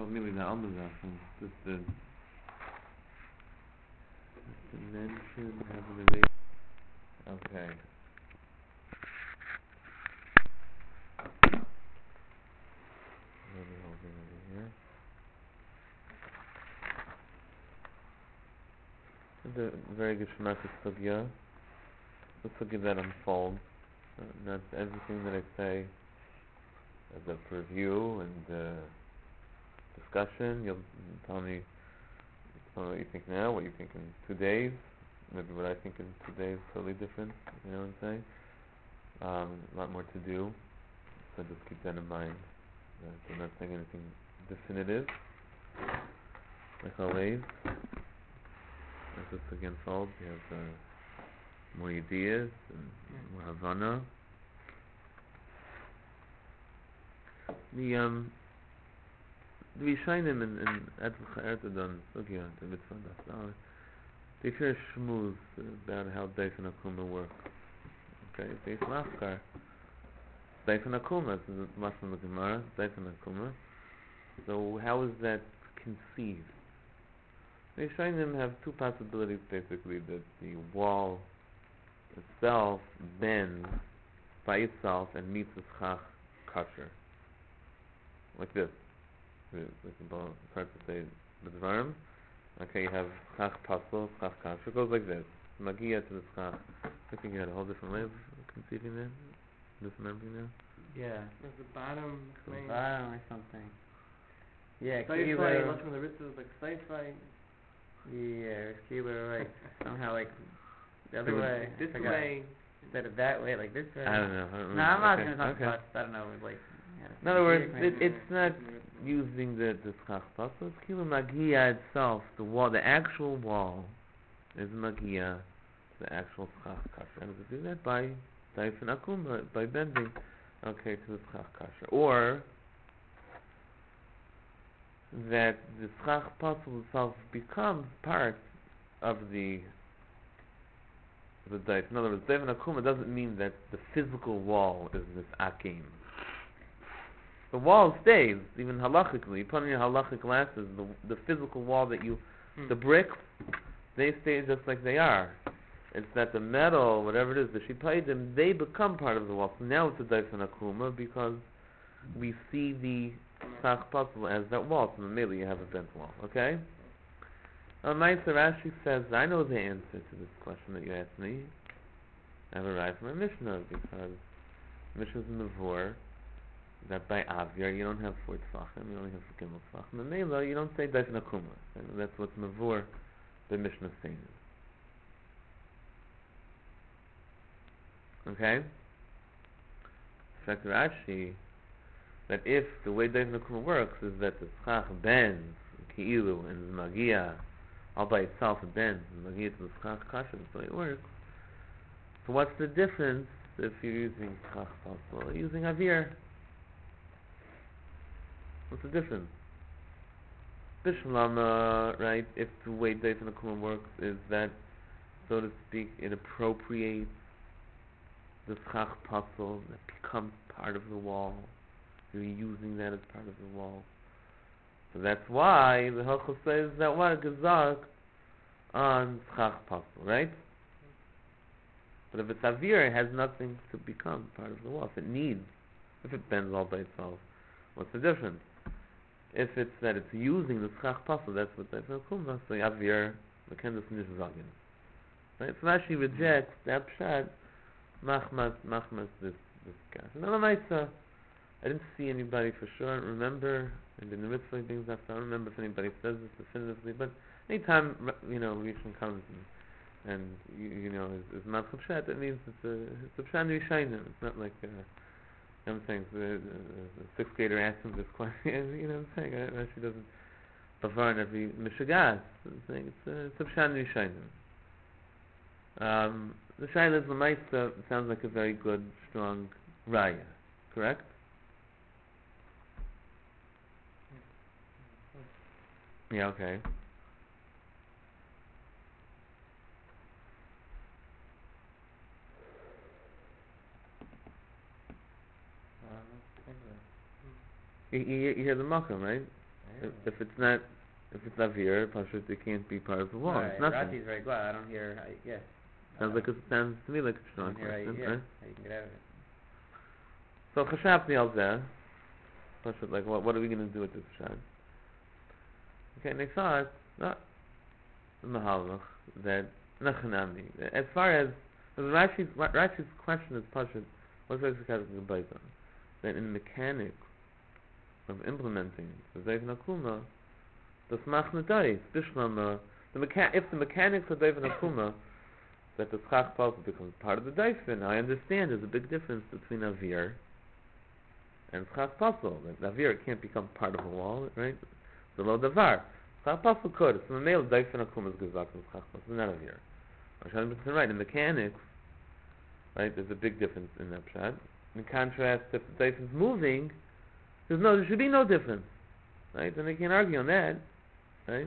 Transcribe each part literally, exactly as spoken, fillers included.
told me the other Sachen. Just the just to mention having the rate. Okay. What are we holding over here? The very good Shemaka Sugya. The Sugya that unfolds. Uh, not everything that I say as a review and uh, discussion. You'll tell me, tell me what you think now, what you think in two days. Maybe what I think in two days is totally different. You know what I'm saying? Um, a lot more to do. So just keep that in mind. Uh, so I'm not saying anything definitive. Like always. As this again folds, we have uh, more ideas and more Havana. The um the Rishonim in in Etzach Ertadon Sugya the Mitzvah Dasar they share shmooze about how Daif and Akuma work. Okay, Daif Lafkar Daif and Akuma is the Masna the Gemara Daif and Akuma. So how is that conceived? The Rishonim have two possibilities basically, that the wall itself bends by itself and meets the schach kasher. Like this. It's hard to say the dvarim. Okay, you have schach pasel, schach kasher. It goes like this. Magia to the schach. I think you had a whole different way of conceiving that. Dismembering that. Yeah. At the bottom, The main. bottom or something. Yeah, Saifai, Kilo. much from the wrist is like Saifai. Yeah, Kilo, like somehow like the other It was way. This I forgot. way. Instead of that way, like this way. I don't know. I don't No, I'm not okay. gonna talk okay. about. I don't know, like. Yeah, In other words, maybe. it, it's not using the the schach pasel. It's kilo magia itself. The wall, the actual wall, is magia. The actual schach kasher. And we do that by Daif and Akuma, by bending. Okay, to the schach kasher, or that the schach pasel itself becomes part of the the Daif. In other words, Daif and Akuma doesn't mean that the physical wall is this akim. The wall stays, even halachically. You put on your halachic glasses, the the physical wall that you, Hmm. the bricks, they stay just like they are. It's that the metal, whatever it is, the shipaidim, they become part of the wall. So now it's a Daif and Akuma because we see the schach pasel as that wall. So immediately you have a bent wall. Okay? Now, Meister Rashi says, I know the answer to this question that you asked me. I have arrived from a Mishnah because Mishnah's in the Vor that by Avir you don't have four Tzfachim, you only have Gimel Tzfachim. And Mela, you don't say Daif and Akuma. And that's what's in the Vor, the Mishnah saying. Okay? Fact Rashi, that if the way Daif and Akuma works is that the Schach bends, Ki'ilu, and the Magia, all by itself it bends, and Magia to the Schach Kasha, that's the way it works. So what's the difference if you're using Schach Pasel or using Avir? What's the difference? Bishlama, right, if the way Daif and Akuma works is that, so to speak, it appropriates the schach pasel that becomes part of the wall. You're using that as part of the wall. So that's why the Hilchos says that what gezak on schach pasel, right? But if it's avir, it has nothing to become part of the wall. If it needs, if it bends all by itself, what's the difference? If it's that it's using the schach pasel, that's what that's kumva. So avir, the kendus nishzagin. Right? So Rashi rejects that pshat. Machmas, machmas, this, this guy. No, no, I didn't see anybody for sure. I don't remember. And in the mitzvah things after, I don't remember if anybody says this definitively. But anytime, you know, Rishon comes and, and you, you know, is, is machmas pshat, that means it's a, it's a pshat rishayim. It's not like, uh, you know what I'm saying, the, the, the sixth grader asks him this question, you know what I'm saying, I, Rashi doesn't bavar in every mishagas. I'm saying it's a, it's a pshat rishayim. Um, the Shaila Lamaisa sounds like a very good, strong raya, correct? Yeah, okay. You, you, you hear the makom, right? If, if it's not, if it's avir, pashut, it can't be part of the wall. Right, It's nothing. Rashi's very glad. I don't hear. I, yeah. Sounds I like a, don't- sounds to me like a I strong don't hear. I, question, yeah. right? How you can get out of it? So chashavni al zeh, pashut, like what? What are we going to do with this shad? Okay, and they thought, no, the mahalach that nachanami. As far as as Rashi's Rashi's question is pashut, what's the bayzon? That in the mechanics of implementing the Zayv Nakuma, the Smach Nedais, Bishlama, the mecha- if the mechanics of Zayv Nakuma, that the Schach Palpa becomes part of the Daifin, I understand there's a big difference between Avir and Schach Pasel. That Avir can't become part of a wall, right? The Lo Davar. Schach Pasel could. So the male Daifin Nakuma is Gizak and Schach Pasel, not Avir. I'm right, in mechanics, right, there's a big difference in that Pshat. In contrast, if the Daifin is moving, there's no, there should be no difference, right? And they can't argue on that, right?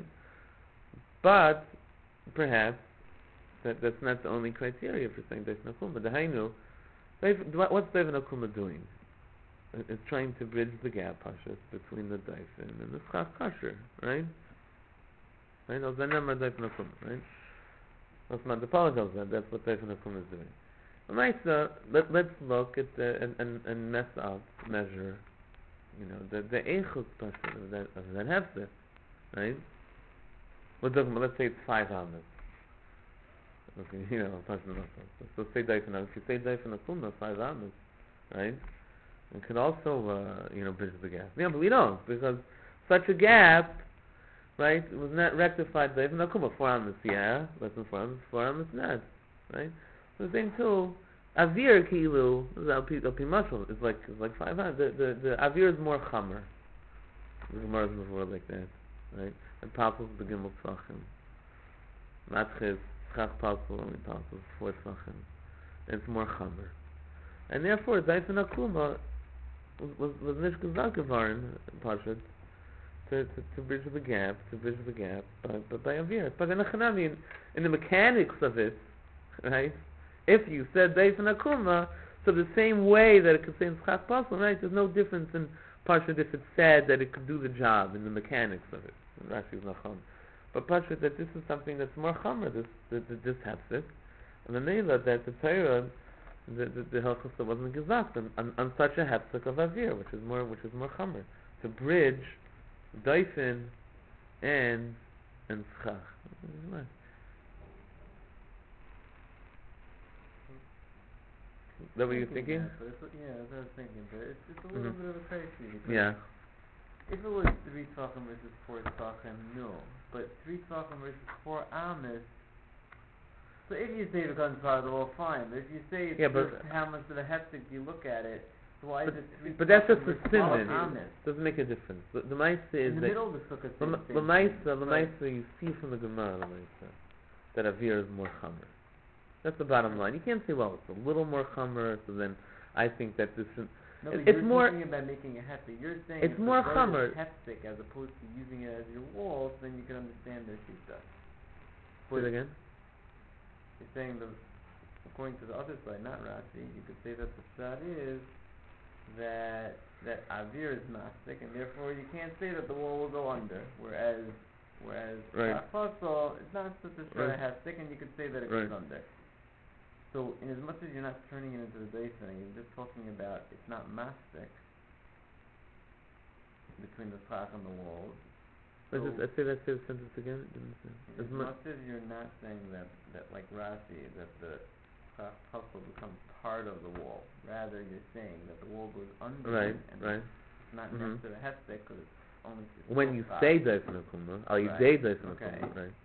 But perhaps that that's not the only criteria for saying Daif Nakuma. The Hainu, what's Daif Nakuma doing? It's trying to bridge the gap, Pashas, between the Daifin and the Schach Kasher, right? Right? Those are never Daif Nakuma, right? That's not the tells that. That's what Daif Nakuma is doing. Maisa, let let's look at the and and, and mess up, measure. You know, the the eichus person of that of that hefzer, right? We're talking about, let's say it's five amas. Okay, you know, person so say daifin. If you say daifin akuma five amas, right? It could also uh, you know bridge the gap. Yeah, but we don't, because such a gap, right, was not rectified daifin akuma four amas. Yeah, less than four amas, four amas not, right? The thing too. Avir kilu is alpi mashal. It's like it's like five hundred. The the the avir is more chamer. The Gemara is before like that, right? And papus the gimel tzachim. Matches schach papus only papus four tzachim. It's more chamer, and therefore Daifin Akuma was was was nicht gesagt geworden, Pashut, to, to to bridge the gap, to bridge the gap, but but by avir. But in the Chanami, in, in the mechanics of it, right? If you said Daifin Akuma, so the same way that it could say in Schach Pasel, right? There's no difference in Pashut if it said that it could do the job in the mechanics of it. Rashi is nachon, but Pashut that this is something that's more chamer. This this, this hefsek, and the Neila that the Torah, the the, the Hilchos that wasn't gesagt on, on, on such a hefsek of avir, which is more which is more chamer, to bridge Daifin and and Schach. Is that what you're thinking? That, but it's, yeah, that's what I was thinking. But it's, it's a little Mhm. bit of a crazy. Because Yeah. if it was three tzachim versus four tzachim, no. But three tzachim versus four amis. So if you say it becomes part of the wall, fine. But if you say it's Yeah, just but- how much of the heftik you look at it, so why But, is it three but that's just tzachim a versus simon. four amis? Doesn't make a difference. The, the Maisa is In the that middle of the sukkah, it's the the same the Maisa, thing. the Right. Maisa, you see from the Gemara, the Maisa, that avir is more chamer. That's the bottom line. You can't say, well, it's a little more chamer, so then I think that this is. No, but It's you're more- thinking about making a heftik. You're saying It's if more the chamer. is heftik as opposed to using it as your walls, then you can understand their shita. Say it again. You're saying that according to the other side, not Rashi, you could say that the shot is that that avir is mastic, and therefore you can't say that the wall will go under. Whereas whereas Right. Chafasol is not such a shot Right. it has thick, and you could say that it Right. goes under. So, in as much as you're not turning it into the basin, you're just talking about it's not mastic between the crack and the walls. Let's So, just, let's say that say the sentence again. Didn't say- as As mu- much as you're not saying that, that like Rashi, that the crack puzzle becomes part of the wall, rather you're saying that the wall goes under Right, it, and right. it's not Mhm. next to the hefsek because it's only it's When still you crack. say Daifin Akuma, are you Right. say Daifin Okay. Akuma, right?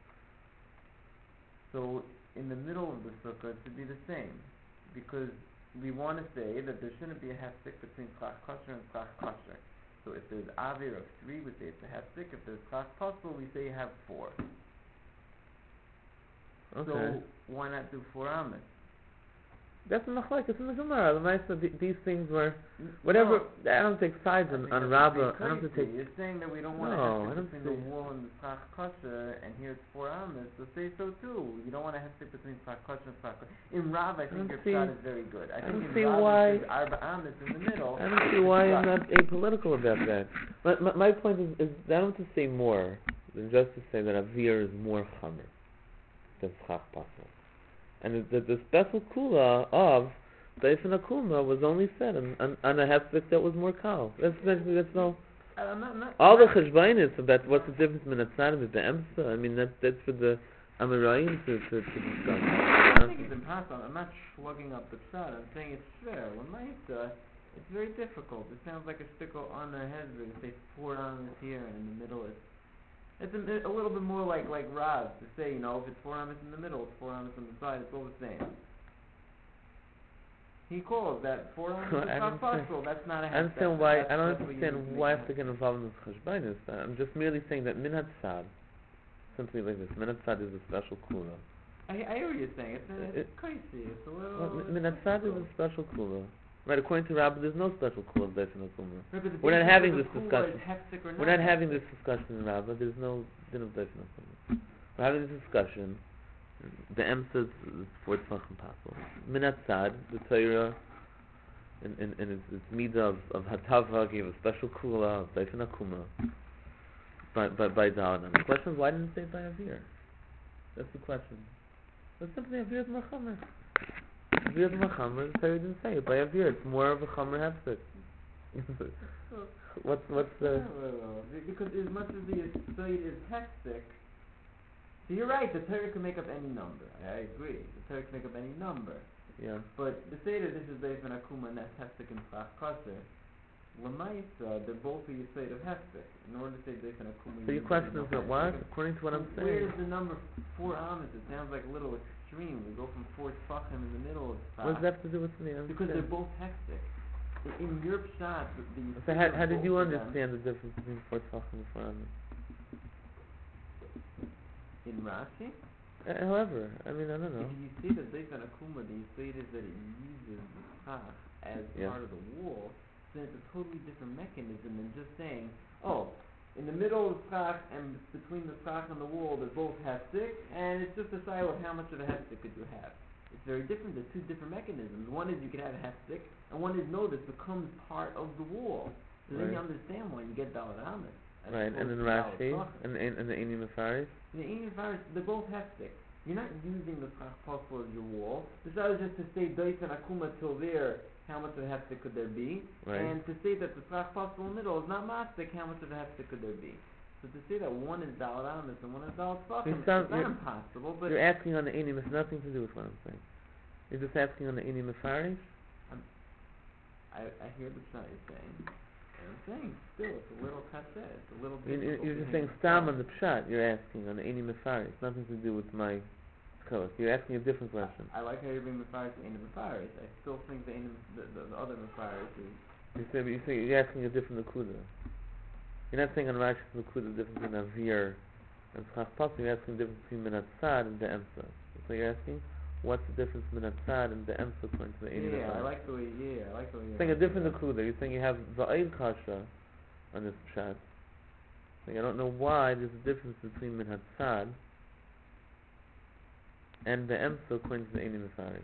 So in the middle of the sukkah, it should be the same, because we want to say that there shouldn't be a hefsek between klach kosher and klach kosher. So if there's avir of three, we say it's a hefsek. If there's klach possible, we say you have four. Okay. So why not do four amis? That's a machlekes in the Gemara. The Maisa, th- these things were whatever. No, I don't take sides I on, think on that's Rabbah. pretty I don't have to crazy. take. You're saying that we don't want No, to I have don't between the see- wall and the Tzach Kosher, and here it's four amas, so say so too. You don't want to have to between Tzach Kosher and Tzach Kosher. In Rav, I think don't your see- shot is very good. I, I think don't in see Rav why- it says Arba amas in the middle. I don't see why I'm not apolitical about that. But my, my point is, is I don't have to say more than just to say that Avir is more chamer than Tzach Pasel. And the, the, the special kula of Daifen Akuma was only said on, on, on a hefik that was more kal. That's, that's, that's no... Uh, I'm not, not, All the not- cheshbainis about what's the difference between Atzarim and the Emsa, I mean, that, that's for the Amirayim to, to, to discuss. I think it's impossible. I'm not slugging up the pshat. I'm saying it's fair. When Maisa, it's very difficult. It sounds like a stickle on their heads where you say four amas here and in the middle it's it's a, a little bit more like like Rav to say, you know, if it's four amas in the middle, it's four amas on the side. It's all the same. He calls that four amas is I not don't possible. That's not a I half. understand that's, why, that's, I don't that's what you understand need to why I make have to get involved in this cheshbainis. I'm just merely saying that Minhad Sad, simply like this, Minhad Sad is a special kula. I, I hear what you're saying. It's, it's It- crazy. It's a little. Well, it's Minhad Sad is a difficult. special kula. Right, according to Rabbi, there's no special kula of Daifen Akuma. Right, but the We're not basis having of the this kula discussion. is hefsek or We're not not having hefsek. this discussion in Rabbah. There's no din of Daifen Akuma. We're having this discussion. The Emsa is for Tzach and Pasel. Minhad Sad, the Torah, in, in, in its, its midah of, of Hatava, gave a special kula of Daifen Akuma by, by, by Dalan. And the question is, why didn't it say it by Avir? That's the question. But simply Avir is more chamer. Avir is more chamer, the Torah didn't say it by Avir. It's more of a chamer hefsek. what's, what's the... Well, well, well, because as much as the Yisoid is hectic, so you're right, the Torah can make up any number. I agree. The Torah can make up any number. Yeah. But the say that this is Daifen Akuma and that's hectic and Tzach Kosher, Lamaisa, they're both a Yisoid of hectic. In order to say Daifen Akuma... So your question is that what? According to what I'm saying... Where's the number four amas? It sounds like a little extreme. We go from four Tzachim in the middle of Tzach. What does that have to do with me? I Because they're understand. both hectic. In, in your shot, the, the So how, Yisoid how of did you both of them- understand the difference between four tzachim and four amas? In Rashi? Uh, however, I mean, I don't know. If you see that Daifen Akuma, the Yisoid is that it uses the Tzach as Yeah. part of the wall, then it's a totally different mechanism than just saying, oh, in the middle of the Tzach and between the Tzach and the wall, they both have stick, and it's just a side of how much of a hefsek could you have. It's very different. There's two different mechanisms. One is you can have a hefsek, and one is no, this becomes part of the wall. So then you Right. understand why you get Dalet Amis. as Right, and opposed in to Dalet Rashi, Tzachim. and in and the Eini Mefaris, The Indian virus, they both have stick. You're not using the Tzach Pasel as your wall. This is just to say Daifen Akuma till there, how much of a hefsek could there be? right? And to say that the Tzach Pasel in the middle is not mastic, how much of a hefsek could there be? So to say that one is Dalet Amis and one is Dalet Tzachim, You it's sound- not you're- impossible, but You're asking on the Eini Mefaris, nothing to do with what I'm saying. You're just asking on the Eini Mefaris? I, I hear the shot you're saying. And I'm saying, still, it's a little cachet, it's a little You- you- difficult You're to just saying hang stam on. on the pshat. You're asking on the Eini Mefaris, nothing to do with my chiluk. You're asking a different question. I, I like how you bring Mefaris to Einim Mefaris. I still think the, Einim, the, the, the other Mefaris is... You say, but you say you're asking a different nakuda. You're not saying on Rashi's nakuda the difference between Avir and Tzach Pasel. You're asking the difference between Minhad Sad and the Emsa. So you're asking, what's the difference between Minhad Sad and the Emsa according to the Eini Yeah, I Mefaris? like the way, yeah, I like the way You're you're saying a asking different that. nakuda. You're saying you have Va'id Kasha on this pshat. Saying I don't know why there's a difference between Minhad Sad and the Emsa according to the Eini Mefaris.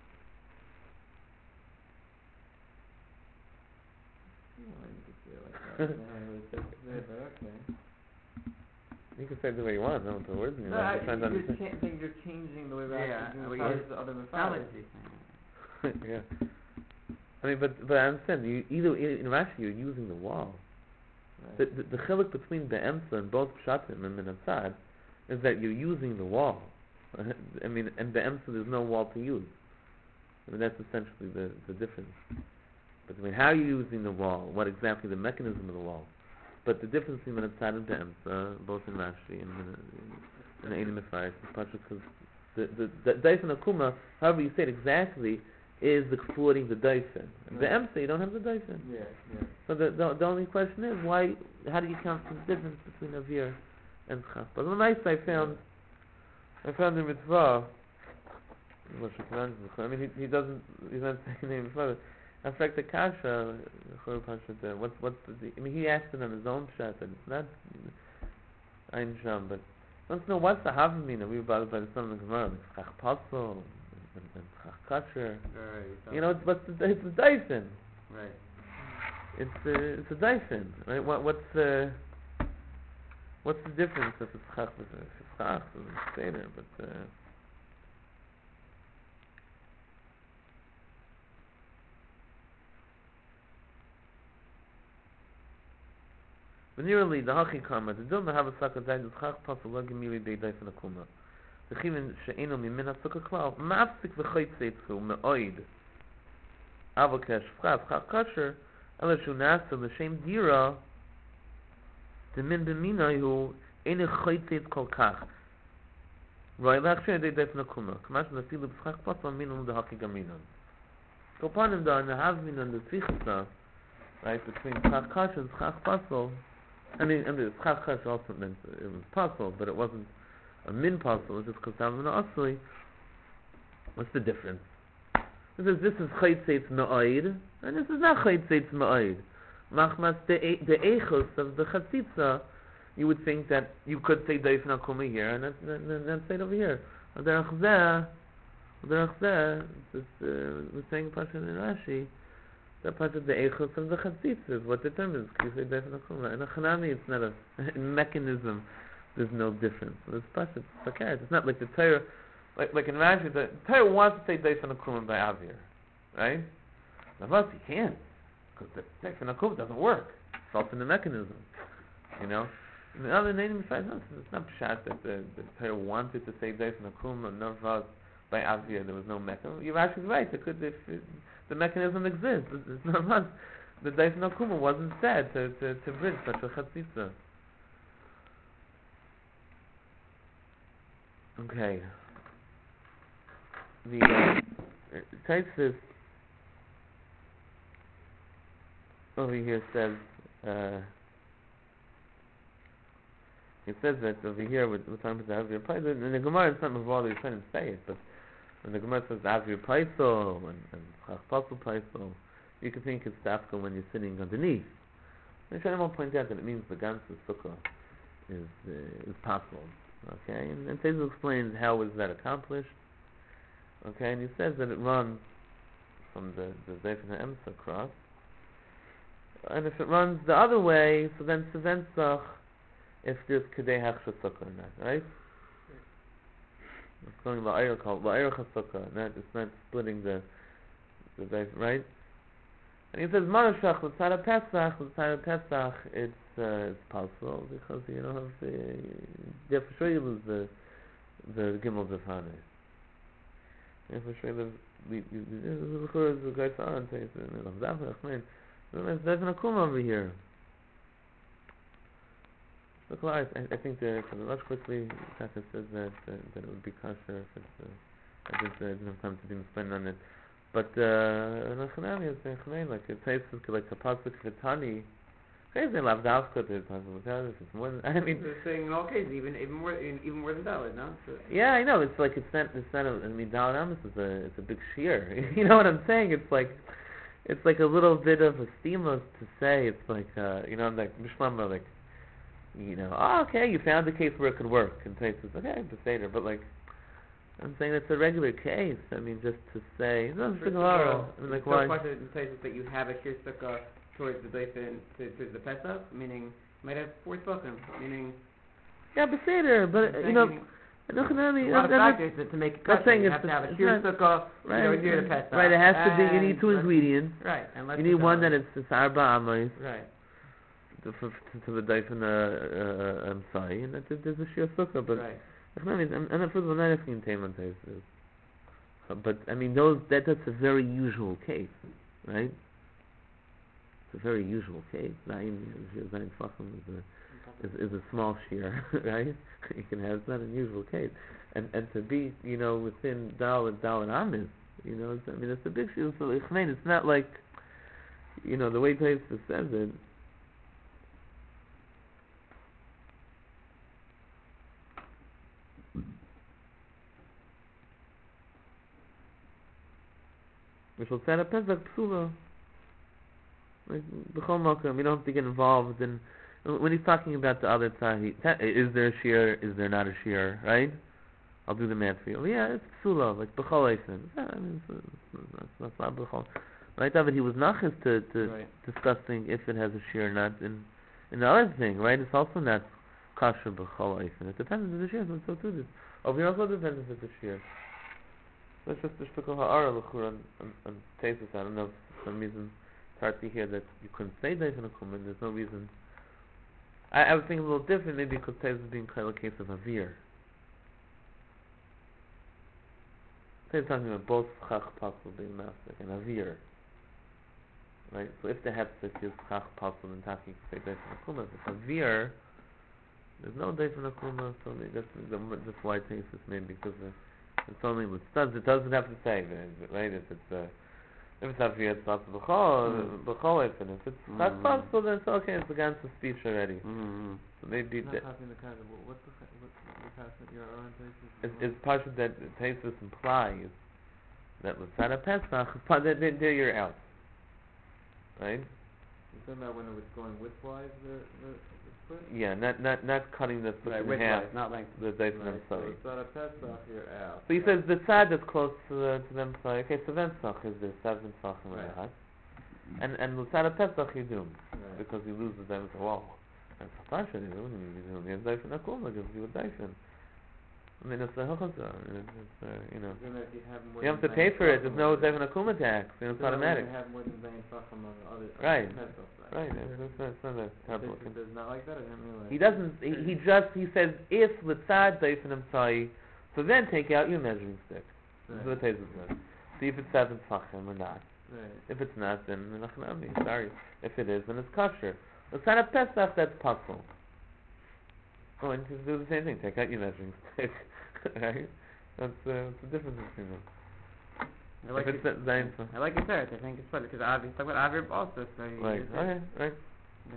You wanted to say it like that. I was just there, but okay. You can say it the way you want. I don't know the words in your No, mouth. I, I'm trying to you're, understand. cha- think you're changing the way we're Yeah, asking we- Mefaris to other Mefaris. yeah. I mean, but but I understand. You either in Rashi you're using the wall. The Right. the, the chiluk between the emsa and both pshatim and Minhad Sad is that you're using the wall. I mean, and the emsa there's no wall to use. I mean that's essentially the the difference. But I mean, how are you using the wall? What exactly the mechanism of the wall? But the difference between Minhad Sad and the emsa, both in Rashi and in the Eini Mefaris, is partially because the the the Daifen Akuma, however you say it exactly, is exploiting the Daifen. The Right. emsa you don't have the Daifen. Yeah, yeah. So the, the the only question is why? How do you count the difference between Avir and Tzach? But the nice I found, I found in Mitzvah I mean, he, he doesn't, he's not saying name before. In fact, the kasha, what's, what's the, I mean, he asked it on his own shot, and it's not Ein Sham, but wants to know what's the Havamina. We were bothered by the son of the Gemara, like Chach Paso, and Chach Kasher. Right. You know, it's, what's the, it's the Dyson. Right. It's uh, it's a Dyson, right? What, what's the, what's the difference if it's Chach, if it's Chach, it's Seder, but, uh, Nearly the Hachi Karma, the Dilma have a Saka died with Chach Pasul Lagimili Day Dyson Akuma. The Chivin She'enu Mimina Sukkah Klau, Mapsik V'chayt Seitzu, Me'oid, Avokesh, Chach, Chach Kasher, Ela Shunasa, L'Shem Dira, the Min B'minai Hu, Eine Chayt Seitz Kol Kach. Right, Lachshen Day Dyson Akuma. Kamash Nasilu B'chach Pasul Minun the Hachi Gaminan. So upon him da, in the Havminan, the Tzichsa, right, between Chach Kasher and Chach Pasul, I mean, I mean, Chach Kasher also meant it was Pasul, but it wasn't a min Pasul, it was just because Davina Asli. What's the difference? This is, this is Chayt Seitz Me'oid, and this is not Chayt Seitz Me'oid. Machmas, the Eichus of the Chatzitza, you would think that you could say Dayfin Akuma here, and then, then, then say it over here. Derech Zeh, Derech Zeh, we're saying Pasha in Rashi, that part of the Eichus of the Chatzitza is what determines Kisei Dayfin Akuma. In a Chanami, it's not a, in mechanism, there's no difference. It's Pasha, it's Fakar. It's not like the Torah, like, like in Rashi, the Torah wants to say Dayfin Akuma by Avir, right? Navas, he can't, because the Dayfin Akuma doesn't work. It's also in the mechanism, you know? And the other name besides us, it's not Pshat that the, the Torah wanted to say Dayfin Akuma, Navas, by Avir, there was no mechanism. You're actually right, it could, if it, the mechanism exists. It's, it's not much. The Dayfin Akuma wasn't said to, to, to bridge such a chatzitza. Okay. The uh, Taisus over here says, uh, it says that over here with with time to Avir Paisel. In the Gemara, it's not Mavali, you shouldn't say it, but when the Gemara says Avir Paisel and, and Chach Pasul Paisel, you can think it's Dafka when you're sitting underneath. And Shalom will point out that it means the Gansu Sukkah is uh, is possible. Okay, and, and Tezu explains how is that accomplished. Okay, and he says that it runs from the the Zayfin HaEmsa across, and if it runs the other way, so then Sevensach, if there's Kedei Hachsha Sukkah or not, right? It's going La'ayr called La'ayr Chasukkah, not, it's not splitting the, the Zayf, right? And he says, Marashach, L'tzara Pesach, L'tzara Pesach, it's, uh, it's possible, because you don't have the, you have to show you lose the, the Gimel Zefane. You have to show you the, the guy saw and says, there's an Akuma over here. So I, I think the for the Rosh quickly Tata says that uh, that it would be kosher if it's uh, I just uh, didn't have time to even explain on it. But uh Nachanami is saying like it tastes like a pasuk Vitani. Crazy lavdavka to pasuk if it's more than I mean they're saying in all cases even even more even more than Dalit, no? So, yeah, I know, it's like it's not it's not a, I mean Dalit Amos is a it's a big shear. You know what I'm saying? It's like it's like a little bit of a stimulus to say it's like uh you know like Mishmama like you know, oh, okay, you found a case where it could work, and Tais says, okay, Beseder, but like, I'm saying it's a regular case. I mean, just to say, no, it's tomorrow. I mean, like, why? So in places that you have a shir sukkah towards the Dayfin, towards the Pesach, meaning, you might have four spoken, meaning... Yeah, Beseder, but, you know, no, no, a lot of factors to, to make it cut. You have to have a shir sukkah, right, you know, near the Pesach. Right, it has to be, you need two ingredients. Right, and let's you need one that is Arba Amos. Right. To, to, to the Dayfin uh, uh, Amsai, and that there's a Shir Sukkah, but right. I mean, I'm not for the not asking Taiman Tais, but I mean those that that's a very usual case, right? It's a very usual case. Nine Zayin Fachim is a is, is a small shear, right? You can have it's not an unusual case, and and to be you know within Dal and Dal and Amis, you know, it's, I mean it's a big shear. So it's not like you know the way Tais says it. Mishal Tzara Pesach Psula. Like, B'chol Makom, you don't have to get involved in, when he's talking about the other tzah, is there a shear, is there not a shear, right? I'll do the math for you. Well, yeah, it's Psula, like B'chol Eisen. Yeah, I mean, it's, it's, it's, it's not B'chol. Right, but he was nachas to, to Right. discussing if it has a shear or not. In, in the other thing, right, it's also not kosher B'chol Eisen. It depends on the shear, so too this. Over here also depends if it's a shear. Let's just the shtukal ha'ara l'chur on, on, on Tesis. I don't know if for some reason it's hard to hear that you couldn't say Deif and Akumen. There's no reason. I, I was thinking a little different, maybe because Tesis being kind of a case of Avir. Tesis talking about both Chach Pasul being Masik and Avir. Right? So if the Hefzik is Chach Pasul and Taki can say Deif and Akumen, if it's Avir, there's no Deif and Akumen, so that's, that's why Tesis maybe because of it's only with studs. It doesn't have to say, right? If it's uh, if it's avir, it's not b'chol, b'chol if it's chak possible, then it's okay. It's against the speech already. Mm-hmm. So maybe Not that having the kind of what- what's the ca- what the concept you're on it's, it's part of that Tesis implies that with Tzara Pesach, that they, they're your out, right? You're talking about when it was going widthwise the the, the split. Yeah, not not not cutting the split Right, in width half. wise, not length. The Deif and Right, so Emsai. it's not a Pesach, you're out. So he says the side that's close to the to them Emsai. Okay, so then Tzach is there seven Tzach and Right. Rahat. And and the side of Pesach you do Right. because you lose the Deif. Wow. And Chatasha you do. You do. You have Deif and Akuma gives you a Deif. I mean it's a Hachazah. It's uh, you know. Then if you have more You have than to pay nine for it. There's Pesachim no on Deif it, and Akuma tax. You know, it's so then automatic. You have more than nine Pesachim on the other Right. on the Pesach side. Right. It's not, it's not a terrible This thing. is not like that. I didn't realize. He doesn't. He, he just. He says if Litzad Deif and Emsai, so then take out your measuring stick. This is what Right. Tesis says. See if it's seven Tzachim or not. Right. If it's not, then Nachnami. Sorry. If it is, then it's kosher. Litzad Pesach, that's puzzle. Oh, and just do the same thing. Take out your measuring stick. Right? That's uh, that's the difference between them. I like if it's it. Zayin, I like your third. I think it's funny because Avi talk about Avi also. So you right? use it. Okay, right. Yeah.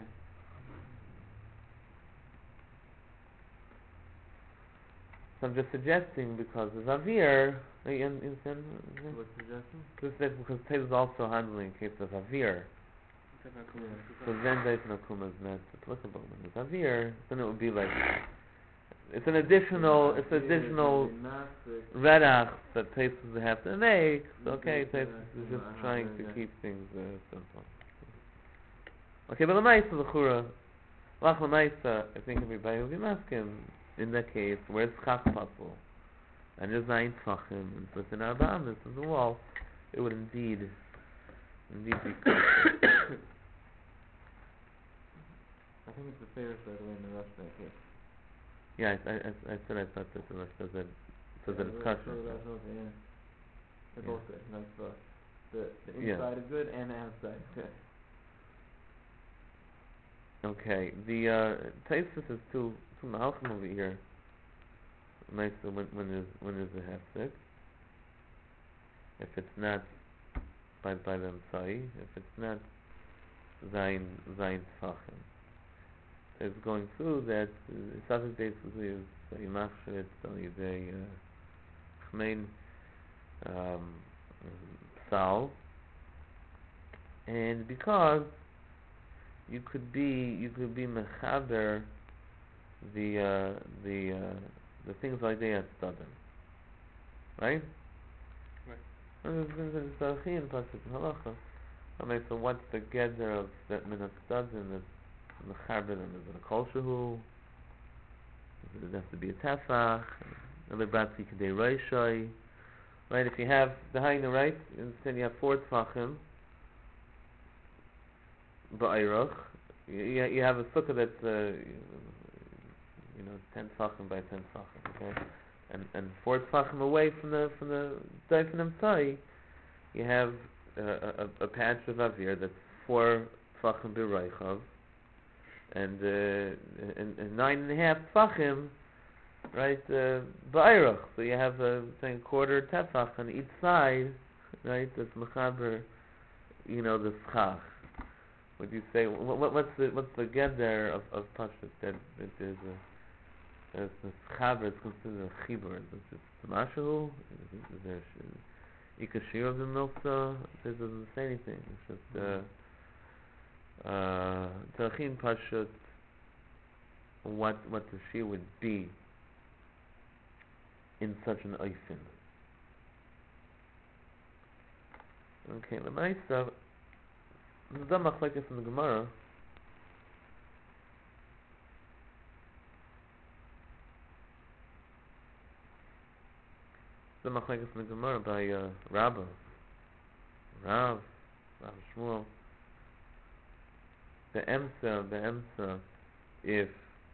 So I'm just suggesting because of Avir, you you understand? What's the suggestion? This is because Tate is also handling in case of Avir. So then Deif and Akuma is not applicable. When there's Avir, then it would be like it's an additional, it's an additional redach that Tate would have to make. So okay, Tate is just trying to keep things uh, simple. Okay, but Lamaisa l'chura, Lach Lamaisa, I think everybody will be masking in that case where it's Chach Pasul and there's nine Tzachim and so it's in Arba'am, this is the wall. It would indeed, indeed be kosher. I think it's the favorite side way in the rest of that case. Yeah, I, I, I I said I thought that the rest says that says that it's Yeah, kosher. so that's okay, yeah. They're Yeah. both good. Nice both. The the Yeah. inside is good and the outside is good. Okay, the uh, Taisus is two two Malachim over here. Nice when when there's when there's a hefsek. If it's not by by them Sai, if it's not Zayin Zayin Tzachim. It's going through that Safik basically is Yimachshet, Yidei Chmein um Sal, and because you could be you could be mechaber the uh, the uh, the things like they at studim, right? Right. Okay, so what's the gather of that minhag studim that's mechaber them? Is it a kol shehu? Does it have to be a tefach? Another batzi kadei roishai, right? If you have the haina, right, instead you have four tefachim. Ba'irach, you, you have a sukkah that's uh, you know ten tefachim by ten tefachim, okay, and and four tefachim away from the from the Daifin Emsai, you have uh, a, a patch of avir that's four tefachim b'reichav, and, uh, and and nine and a half tefachim, right, uh, ba'irach. So you have a saying quarter tefach on each side, right? That's mechaber, you know, the schach. Would you say what, what what's the what's the gather of of pashut that that there's a there's the chaber, it's considered a chibur. Is it just mashu? Is, is there Ikashir of the Milsa, this doesn't say anything. It's just uh, uh, Tachin Pashut, what what the shear would be in such an oifin. Okay, the Maisa, the Machlekes in the Gemara. The Machlekes in the Gemara by uh, Rabbah, Rav, Rav Shmuel. The Emsa, the Emsa, if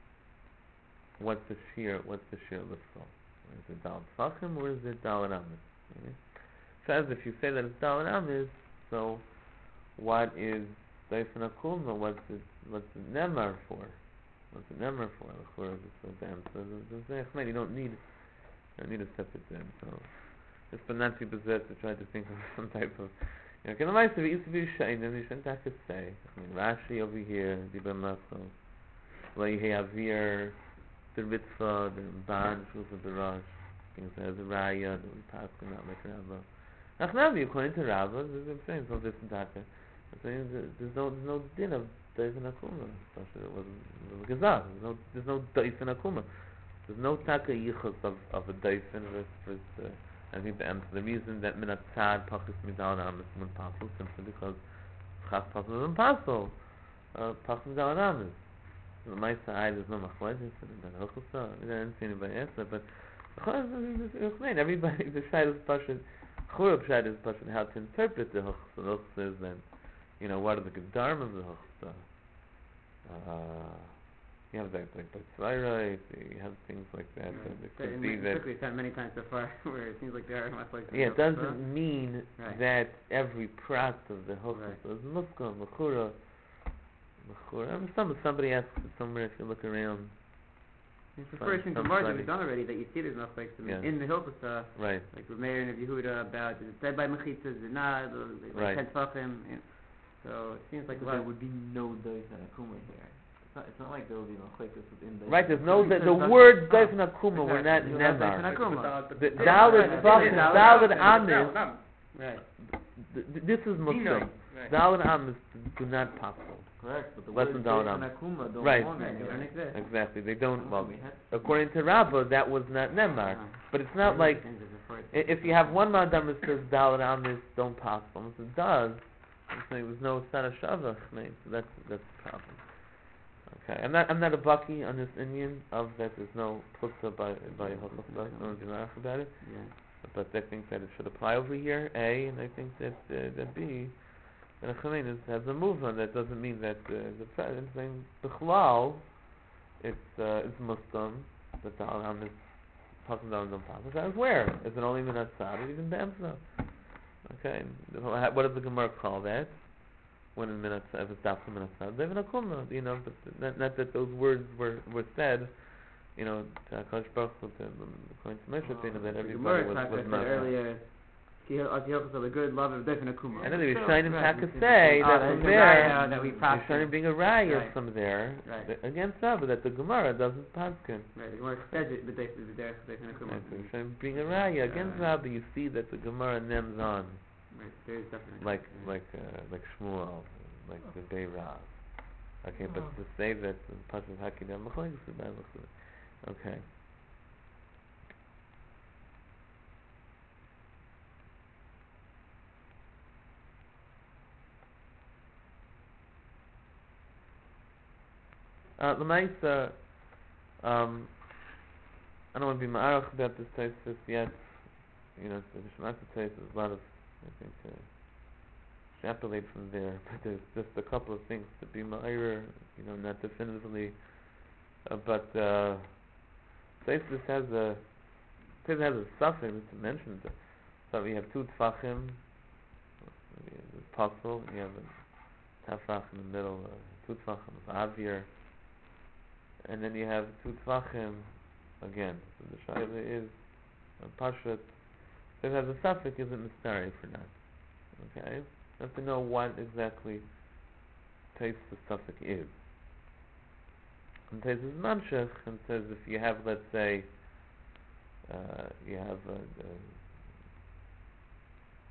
what's the shear? What's the shear lifsal? Is it Dal Tfachim or is it Dal Amis? Okay. Says if you say that it's Dal Amis, so what is Daifen Akulma? What's it? What's it Nemar for? What's it Nemar for? The Chur is the Emsa. You don't need. I need a separate term, so just for not to possess to try to think of some type of, you know, can the mice it used to be shine and you shouldn't have to say. I mean, Rashi over here, Dibra Maso, Lehi Avir, the Ritzvah, the Ban, Shulza the Rosh, things as a Raya, the Pascha, not like Rabbah. Achnavi, according to Rabbah, there's I'm saying so this and that. I'm saying there's no there's no din of Daif and Akuma. It wasn't Gazal. There's no there's no Daif and Akuma. There's no taka yichus of, of a daifin with, uh, I think the answer. The reason that minat tzad pachis midal amis is impossible simply because chas pasul is impossible. Uh, pachis midal amis. The ma'isa I there's no machlekes and the huchusa. I didn't see anybody answer, but everybody the shayla is pashut. Churub shayla is pashut how to interpret the huchusa. The huchusa is then, you know, what are the gedarm of the huchusa? Uh, You have that like Tzvaira, you have things like that. Right. That it So could in be the- that. We've said many times so far where it seems like there are much like. Yeah, it doesn't mean Right. that every prat of the Right. Hochus is Muska, Mechura, Mechura. I mean, some, somebody asks it somewhere if you look around. It's the Some- first thing some Gemara that study. we've done already that you see there's enough like Yeah. in the Hilchasa, Right. like with Meir and Yehuda about is it said by Mechitzas, is it not, or, like Right. ten Tfachim, you know. So it seems like a There lot. would be no Daif and Akuma here. It's not, it's not like there will be machlekes within Daif. Right, there's no, the, There's the nothing- words oh, Daif and Akuma were not exactly. Daif and Nemar. Akuma. The Yeah, Dalit right. Tfachim, Yeah, Dalit yeah, Amis, Right. th- th- this is Muslim. Right. Dalit Amis do not possible. Correct, but the Less words than Dalit Daif and Amis. Akuma don't Right. belong Right, they don't anywhere. exist. Exactly, they don't, well, We had- according to Rabbah, that was not Nemar. Uh-huh. But it's not like, Things is referred I- to. if you have one Madam that says Dalit Amis don't pass, almost it does, I'm saying there's no Sada Shavach, mate, so that's, that's the problem. Okay, I'm not, I'm not a bucky on this Indian of that there's no Putza by, by Hochasa, no one's gonna ask about it, Yeah. but I think that it should apply over here, A, and I think that, uh, that B, that a Chamin is, has a movement, that doesn't mean that, uh, the President saying, B'chlal, it's, uh, it's Muslim, that the Alam is talking down the Papa. That is where? Is it only Minat Sad or even B'emsa? Okay, what does the Gemara call that? When in Minat Sad, if it's Dafka Minat Sad, Devin Akumma, you know, but not, not that those words were, were said, you know, to HaKadosh Baruch Hu, to, according to Moshe, you know, that The everybody Gemara was, talked was about not. earlier. Kihil the good love of Daif and Akuma. And then the So, Rishonim right, Taka it's- say oh, that there's from a there, raya that we the passed Rishonim in. being a raya Right. from there, Right. that- against Rabba, that the Gemara doesn't paskin. Right, the Gemara says it, the Daif the Daif Daif and Akuma. Right, so Rishonim being a raya against Uh, Rabba, you see that the Gemara nems on. Right, there is definitely. like yeah. like uh, like Shmuel, like the Beirav. Okay, but Oh. to say that the Pasuk Hakidam Machlekes is bad. Okay. Uh, the Maisa, um, I don't want to be ma'arach about this tesis yet. You know, the Shemata tesis, there's a lot of, I think, uh, extrapolate from there, but there's just a couple of things to be ma'ir, you know, not definitively, uh, but uh, tesis has a, tesis has a suffix to mention. It. So we have two tfachim, a puzzle, and you have a tafach in the middle, uh, two tfachim of avir, and then you have two tvachim again. So the shaila is a pashut. If it has a suffix, is it mistari for that? Okay, you have to know what exactly taste the suffix is. And taste is manshach, and says if you have, let's say, uh, you have a,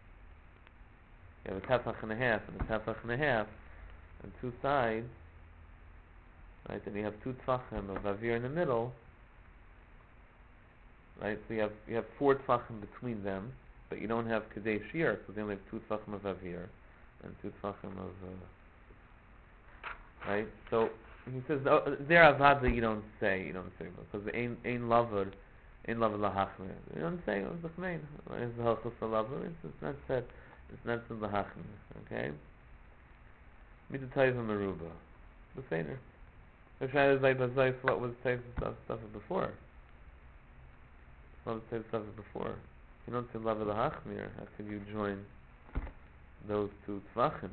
You have a tefach and a half and a tefach and a half, and two sides, right? And you have two tefachim of avir in the middle, right? So you have you have four tefachim between them, but you don't have kedei shir, so they only have two tefachim of avir and two tefachim of, uh, right? So he says oh, there avada you don't say you don't say because the ain ain lavud, ain lavud lahachmir. You don't say oh, the chmein. It's the halachos lavud. It's not said. It's not said lahachmir. Okay. Midatayv meruba. The seder. The shayla is like bazayis. What was tav stuff stuff before? What was tav stuff before? You don't say lavud lahachmir. How could you join those two tvachim?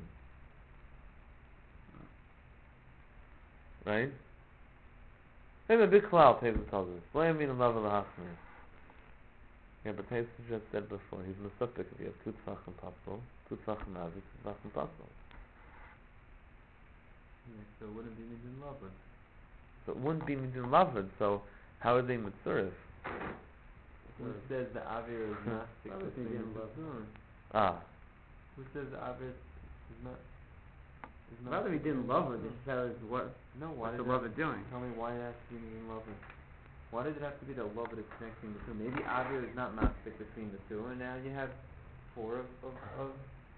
Right? Maybe a big cloud Tavis tells us. What do you mean in love of the Hachmir? Yeah, but Tavis just said before, he's in the subject if you have two Tzvachim Pasul, two Tzvachim Avi, two Tzvachim Pasul. Yeah, so it wouldn't be Midin Lavud. So it wouldn't be Midin Lavud, so how are they Mitzurif? Who says the Avir is not six between the two? Ah. Who says the Avir is not? Not that we didn't love it, it just tells what, no, why what the did love is doing. Tell me why it has to be in love it. Why does it have to be the love that's connecting the two? Maybe Avir is not mastic between the two, and now you have four of of. of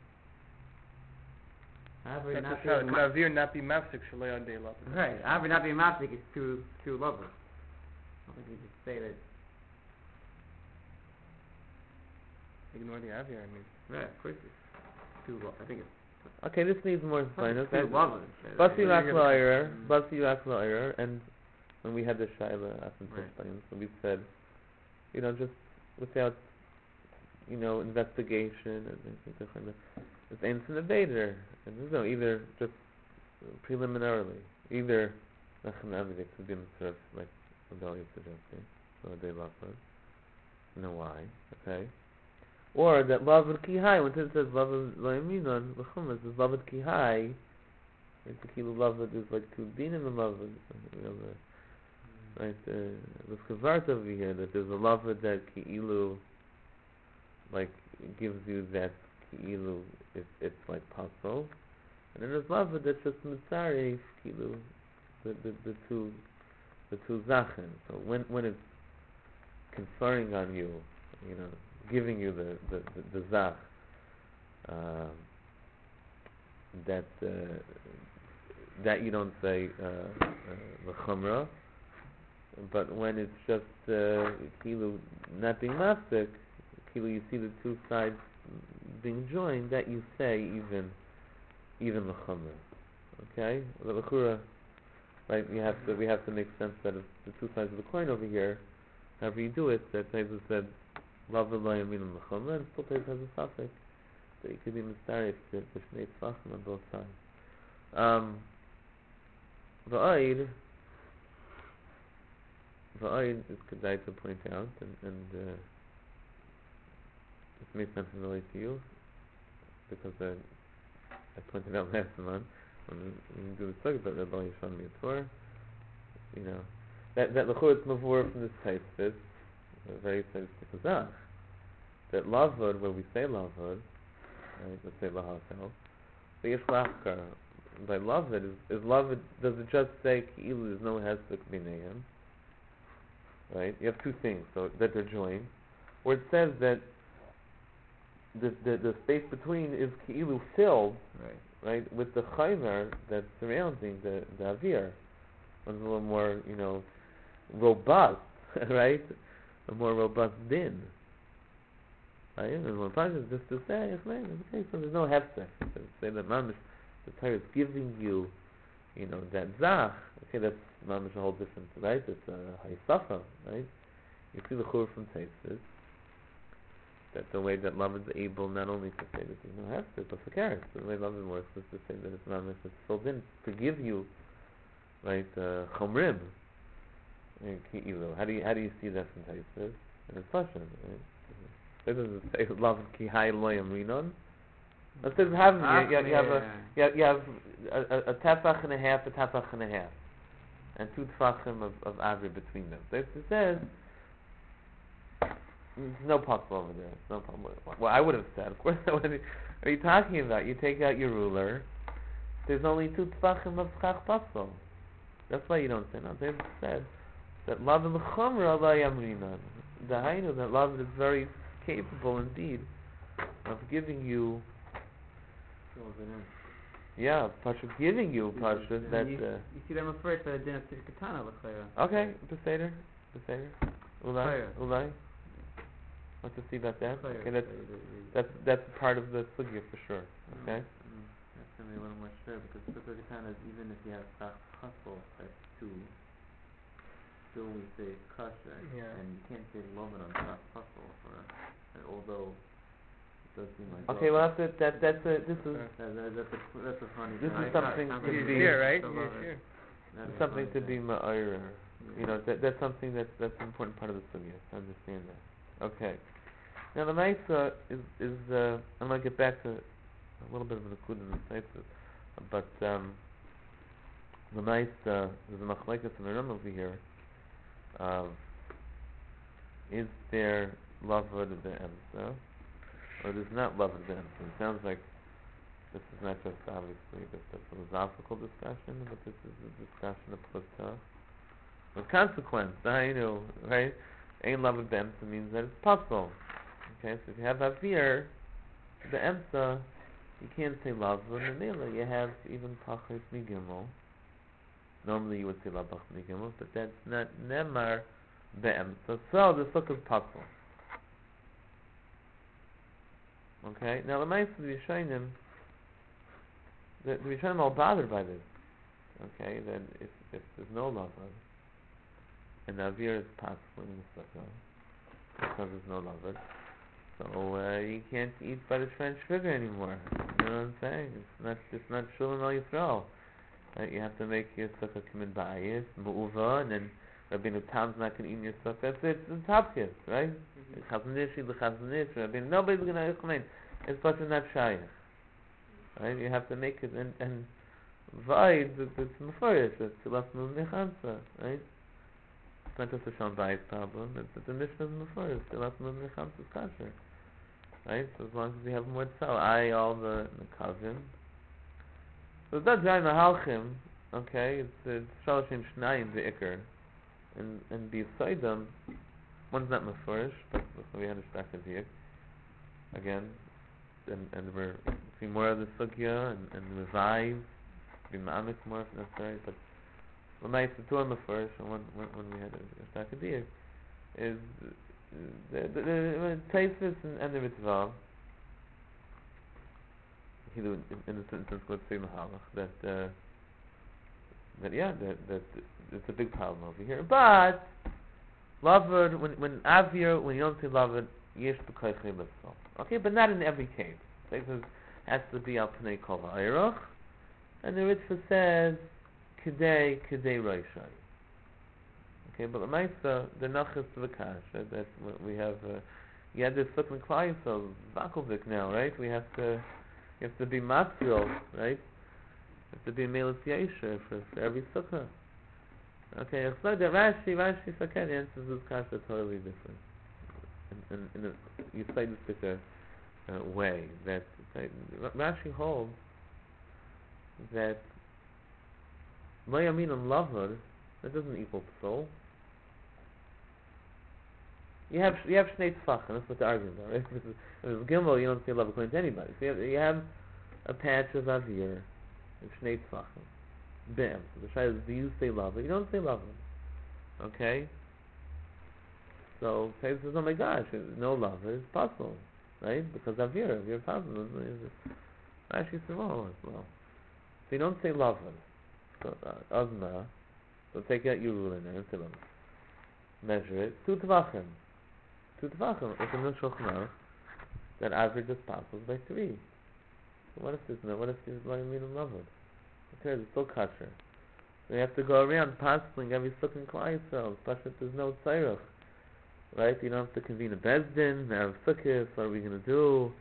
Avir That's not a shot. being Could ma- avir not be mafsik shalei on day love? Right, Avir not being mastic is two two lovers. I don't think we just say that. Ignore the avir. I mean. Right, of course it's two lo- I think it's Okay, this needs more explaining. two lovers. Basi Yeah, Rak La'ir, Basi Rak La'ir, and when we had the Shaila up until Right. explained, so we said, you know, just without, you know, investigation and things different, it's ancient debater, and there's no either just preliminarily, either Nachman Avidik could be sort of like Adelia suggesting, or they love her. You know why? Okay. Or that Lavud Kihai, when it says Lavud Loyaminon, the Chumash is Lavud Kihai, right? The Kilu Lavud is like two dinim in Lavud, you know, the, right? Uh, the Skavart over here, that there's a Lavud that Ki'ilu, like, gives you that Ki'ilu, it's, it's like Pasul, and then there's Lavud that's just Mitzaref, Ki'ilu, the, the, the two, the two Zachin. So when, when it's conferring on you, you know, giving you the the the, the zach uh, that uh, that you don't say uh, uh, the chumrah, but when it's just uh, kilu not being mafsik, kilu you see the two sides being joined, that you say even even the chumrah. Okay, the l'chura, right? You have to we have to make sense that it's the two sides of the coin over here. However you do it, that Taisa said. Love and Yamin and Mechumra, and still has a suffix that you could be mysterious to Shnei Tzvachim on both sides. Um, V'ayid, V'ayid is Kedai to point out, and, and uh, this may sense in relate to you, because uh, I pointed out last month, when we do the study about Rabbi Yishon Mitzvah, you know, that, that L'chur it's Mavur from this type, this, very specific. That lavud, when we say lavud, right, let's say lahasel, the yishlachkar by lavud is, is lavud. Does it just say ki'ilu? There's no hesek b'neihem, right? You have two things, so that they're joined, or it says that the the, the space between is ki'ilu filled, right, right, with the chaymer that's surrounding the the avir. One's a little more, you know, robust, right? A more robust din. Right? And one part is just to say, yes, man, okay, so there's no hefsek. To say that mamish, the Torah is giving you, you know, that zach. Okay, that's mamish a whole different, right? It's a haisafa, right? You see the chur from Teitzis, that the way that love is able not only to say that there's no hefsek, but for carrots. The way love works is to say that it's mamish, it's filled in to give you, right, uh, chomrim. How do you how do you see that from Taisus? And it's Pashon, right? It doesn't say love kihai loyam rinon. It says have you, you, you have a you have, you have a, a, a tefach and a half, a tefach and a half, and two tefachim of of avri between them. So it says There's no puzzle over there. There's no problem. Well, I would have said, of course. What are you talking about? You take out your ruler. There's only two tefachim of schach puzzle. That's why you don't say. No, they said that love and chumra la yamrinan. The hainu that love is very capable indeed of giving you. Fills it in. Yeah, Pasha giving you Pasha And that. you, Uh, you see them first by the din of Tzidkatana l'chayra. okay, Beseder, Beseder, Ulai, Chayra. Ulai. Want to see about that? Chayra. Okay, that's The- the- the- that's that's part of the sugya for sure. Okay. Mm, that's gonna be a little more sure because Sukkah Katana is even if you have Chach Chasol type two, still we say Kasher, Yeah. and you can't say Loven on Chach Chasol for, and although it does seem like. Okay, well that's it. That that's a this is Okay. That, that, that's a that's a funny. This thing. is something Sounds to like You're be. here, right? Still You're love it. here. That's a Something funny to be thing. ma'ir. Yeah. You know, that that's something that's that's an important part of the sugya. To understand that. Okay. Now the Maisa is is uh, I'm gonna get back to a little bit of an akud in the Maisa, but um, the Maisa there's a machlekes in the room over here. Of is there lavud the emsa, or there's not lavud the emsa? It sounds like this is not just obviously just a philosophical discussion, but this is a discussion of plata with consequence. I know, right? Ain't lavud the emsa means that it's possible. Okay, so if you have avir, the emsa, you can't say lavud and mila. You have even pachas migimel. Normally you would say labach migimel, but that's not nemar the emsa. So the sukkah is possible. Okay, now the mice of the Yishayim, the the Yishayim are all bothered by this. Okay, that if if there's no lavud, and the avir is possible in the sukkah, because there's no lavud, so uh, you can't eat by the French sugar anymore. You know what I'm saying? It's not it's not shulam al Yisrael. Right? You have to make your sukkah come in bayis, mu'uva, and then Rabbeinu Tam's not going to eat in your sukkah. That's it. It's a top kiss, right? Chazanish, the Chazanish, Rabbeinu. Nobody's going to explain. It's but not shayach. Right? You have to make it and and vaid. It's meforish. It's last move mechansa, right? It's not just a Shalom Bayis problem. It's that the Mishnah is meforish. The last move mechansa is kasher, right? So as long as we have more tzal, I all the the kavim. So that's Jai Mahalchim, okay, it's it's Shalashim Shnayim the Iker. And and beside them, one's not Mefurish, but we understand the again, and and we're seeing more of the Sugya and, and revive, be Ma'amik more if necessary, but Lamais the two are Mefurish, and when, when, when we had a Shtakadir, is the the, the, the Taifis and, and the Mitzvah. In, in the sentence, let's say Mahalach, that uh, that yeah, that that it's a big problem over here. But lavud, when when avir, when you don't say lavud, yesh b'koychei l'tzol. Okay, but not in every case. It has to be al pnei kol ha'irach, and the Ritva says kedei kedei roishai. Okay, but the Maisa, the nachas to the kash, that's what we have. Uh, you had this fucking klai, so vakovik now, right? We have to. You have to be matzil, right? You have to be melis yesher for, for every sukkah. Okay, it's like that Rashi, Rashi Saken answers this kasha totally different. In, in, in a, you say this particular uh, way, that that Rashi holds that lo yamin and lavud, that doesn't equal soul. You have you have shnei tefachim. That's what the argument is, right? If it's gimel, you don't say love according to anybody. So you have, you have a patch of avir, and shnei tefachim, bam. So the shayla is, do you say love? You don't say love. Okay. So Tavis says, oh my gosh, no love is possible, right? Because avir, avir possible. Actually, says, well, well. So you don't say love. So uh, azma. So take out your ruler now and say love. Measure it. Two tefachim. Two tefachim. It's in the Shulchan Aruch that average is possible by three. So what if there's no? What if there's no mean and love it? Okay, it's still kosher. So you have to go around postling every sukkah klai itself, especially if there's no tzayruch. Right? You don't have to convene a bezdin, have sukkahs, what are we going to do?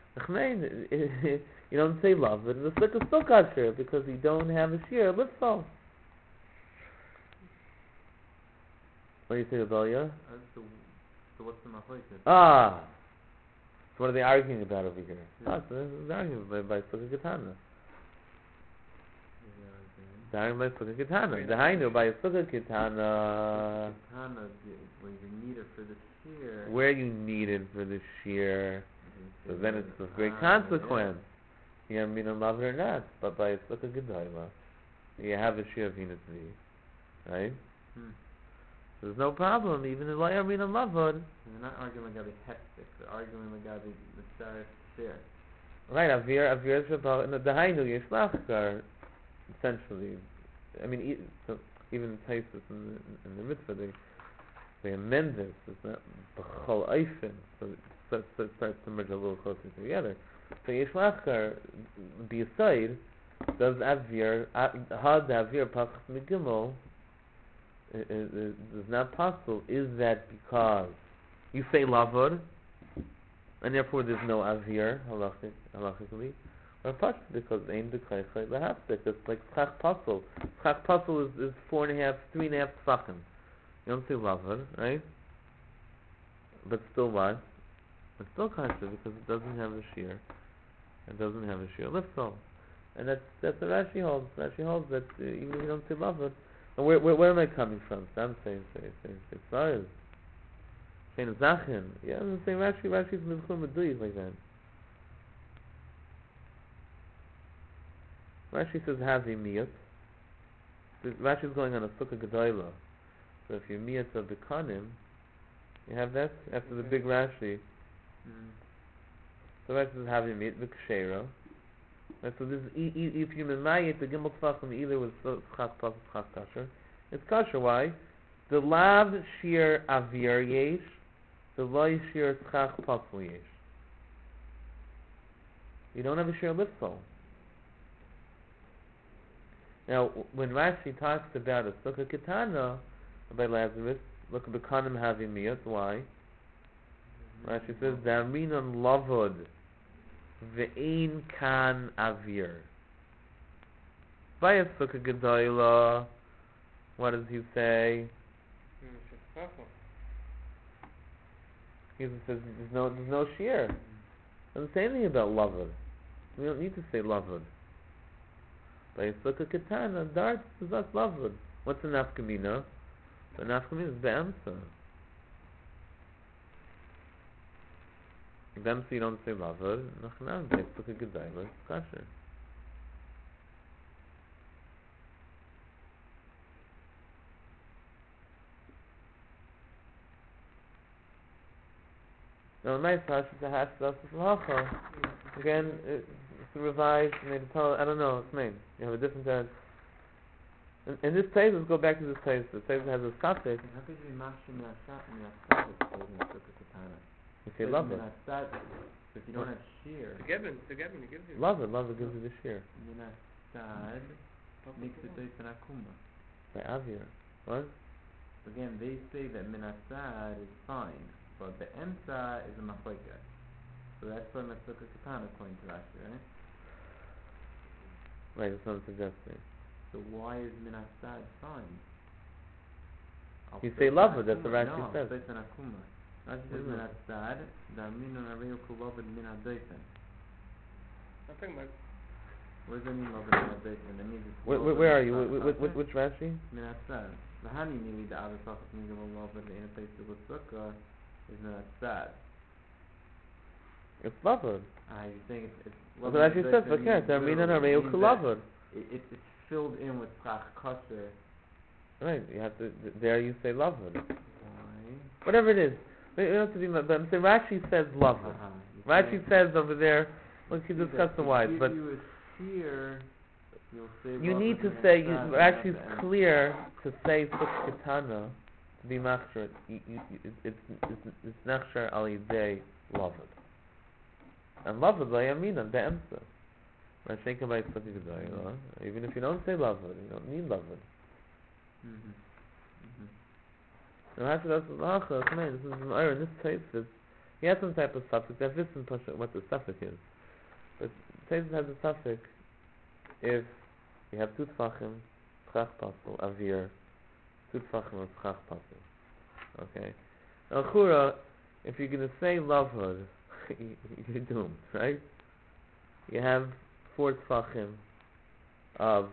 You don't say love it, the sukkah is still kosher because you don't have a shear, liftfall. What do you say, Abelia? As the So what's the machlokes? Ah! So what are they arguing about over here? Yeah. Ah, so they're arguing by, by Sukkah Ketana. Yeah, They're arguing by Sukkah Ketana. Wait, The Hainu by Sukkah Ketana. Katana, when you need it for the shear. Where you need it for the shear. So then it's of great Ah, consequence. You have Mina Love or not, but by Sukkah Gedoyla, you have a shear of Venus V. Right? Hmm. So there's no problem, even in Laya Mina Lavod. They're not arguing like the hectic, they're arguing like the the start shear. Right, Avir, Avir Shabbat, and the Hainu Yishlachkar, essentially. I mean, e- so even Taisus in the, in the mitzvah, they, they amend this. It's not B'chol Eifin, so it starts, so it starts to merge a little closer together. So Yishlachkar, beside, does Avir, Had Avir Pachas Megimel, is not possible. Is that because you say Lavod, and therefore there's no Avir, halachic, halachically, or Pach, because Ein Dekaychay Lahapsik, it's like Schach Pasul. Schach Pasul is, is four and a half, three and a half Tfachim. You don't say Lavod, right? But still what? It's still kosher because it doesn't have a shear. It doesn't have a shear liftol. And that's that's what Rashi holds. Rashi holds that uh, even if you don't say Lavod. And where, where where am I coming from? So I'm saying say say say Tzarez. Saying Zachin. Yeah, I'm saying Rashi Rashi's Mizchum Meduyis like that. Rashi says Hazi Miyat. Rashi's going on a Sukkah Gedoyla. So if you're Miyat of the Kanim, you have that after the big Rashi. Mm. So Rashi says Hazi Miyat V'Kshera. Right, so this is, e- e- if you memayit the gimel tfachim either with schach plus schach kasher, it's kasher. Why? The lav shir avir yesh, the loy shir schach pasul yesh. You don't have a shir liftol. Now, w- when Rashi talks about a sukkah ketana by Lazarus, look at the kanim having miyat. Why? Rashi says daminon lavod. Ve'ein kan avir. By a sukkah gedoyla, what does he say? He says there's no there's no shear. Doesn't say anything about lavud. We don't need to say lavud. By a sukkah ketana, darts is not lavud. What's the nafkamina? The nafkamina is be'emsa. Then so you don't say lavud, nachnan, by sukkah gedoyla, it's kosher. Now, nice Rashi to have stuff with halacha. Again, it's revised, maybe tell, I don't know, it's made. You have a different head. In, in this place, let's go back to this place. The place has a suffix. How could you be mashing min asad min asad if it doesn't have sukkah katana? You say Says love min it. asad, if you don't have shear, The Gebben, the Gebben, he gives you. Love it, love it gives you the shear. min asad makes it dois an akuma. By Avir. What? Again, they say that min asad is fine, but the emsa is a machlokes. So that's why sukkah katana according to Rashi, right? Right, that's what I'm suggesting. So why is min asad fine? Al You dois say an love it, that's akuma. what Rashi no, says. dois an akuma. Rashi says Mhm. min asad, da'aminu nareu kulovad min adoifen. I'm talking about What does that mean, loved min adoifen? That means it's Where, where, loved where are min you? asad. Wh- wh- wh- which Rashi? Min asad. V'hani mili da'av sachas migam loved in a place to go sukkah is min asad. It's love it. Ah, you're saying it's, it's That's loved what min Rashi says, adoifen but yeah, means Tarminan literally, Armeu it means that Kulavud. it, it, it's filled in with schach kosher. Right, you have to, th- there you say love it. Why? Whatever it is. You don't have to be, but I'm saying Rashi says love it. Uh-huh. You Rashi can't- says over there, look, you see discuss that the if whys, give but you a shear, you'll say you loved need to min say, you, asad, Rashi's and that's the end. clear to say sukkah ketana, to be machshir, you, you, you, it- it's, it's, it's nachshar al yidei love it. And love it, by Yamina, the emsa. Rashi can buy sukkah ketana, even if you don't say love it, you don't need love it. Mhm. Mhm. Now, after that's the halacha, come on, this is an iron, this taste is, he has some type of suffix, I have this in Pasha, what the suffix is. But taste has a suffix if you have two tfachim, schach pasul, avir, two tfachim of schach pasul. Okay? Now, chura, if you're gonna say lavud, you're doomed, right? You have four tfachim of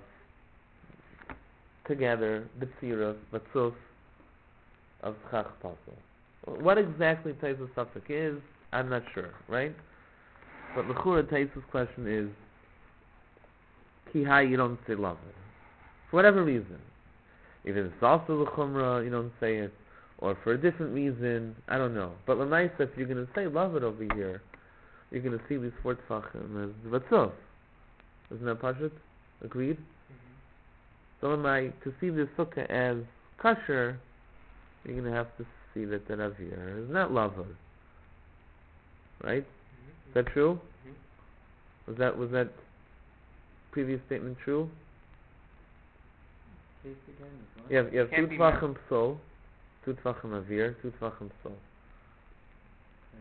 together b'tziruf, b'tzuf of schach pasel. What exactly Taisus suffix is, I'm not sure, right? But l'chura Taisus question is ki hai you don't say lavud for whatever reason. Even if it's also l'chumra, you don't say it, or for a different reason, I don't know. But l'maisa, if you're going to say lavud over here, you're going to see these four tfachim as v'tzuf. Isn't that pashut? Agreed? Mm-hmm. So am I to see this sukkah as kosher? You're going to have to see that that avir is not lavud, right? Mm-hmm. Is that true? Mm-hmm. Was that was that previous statement true? Case again, You have, you have two Can't be tvachim psol, two tvachim avir, two tvachim psol. Okay.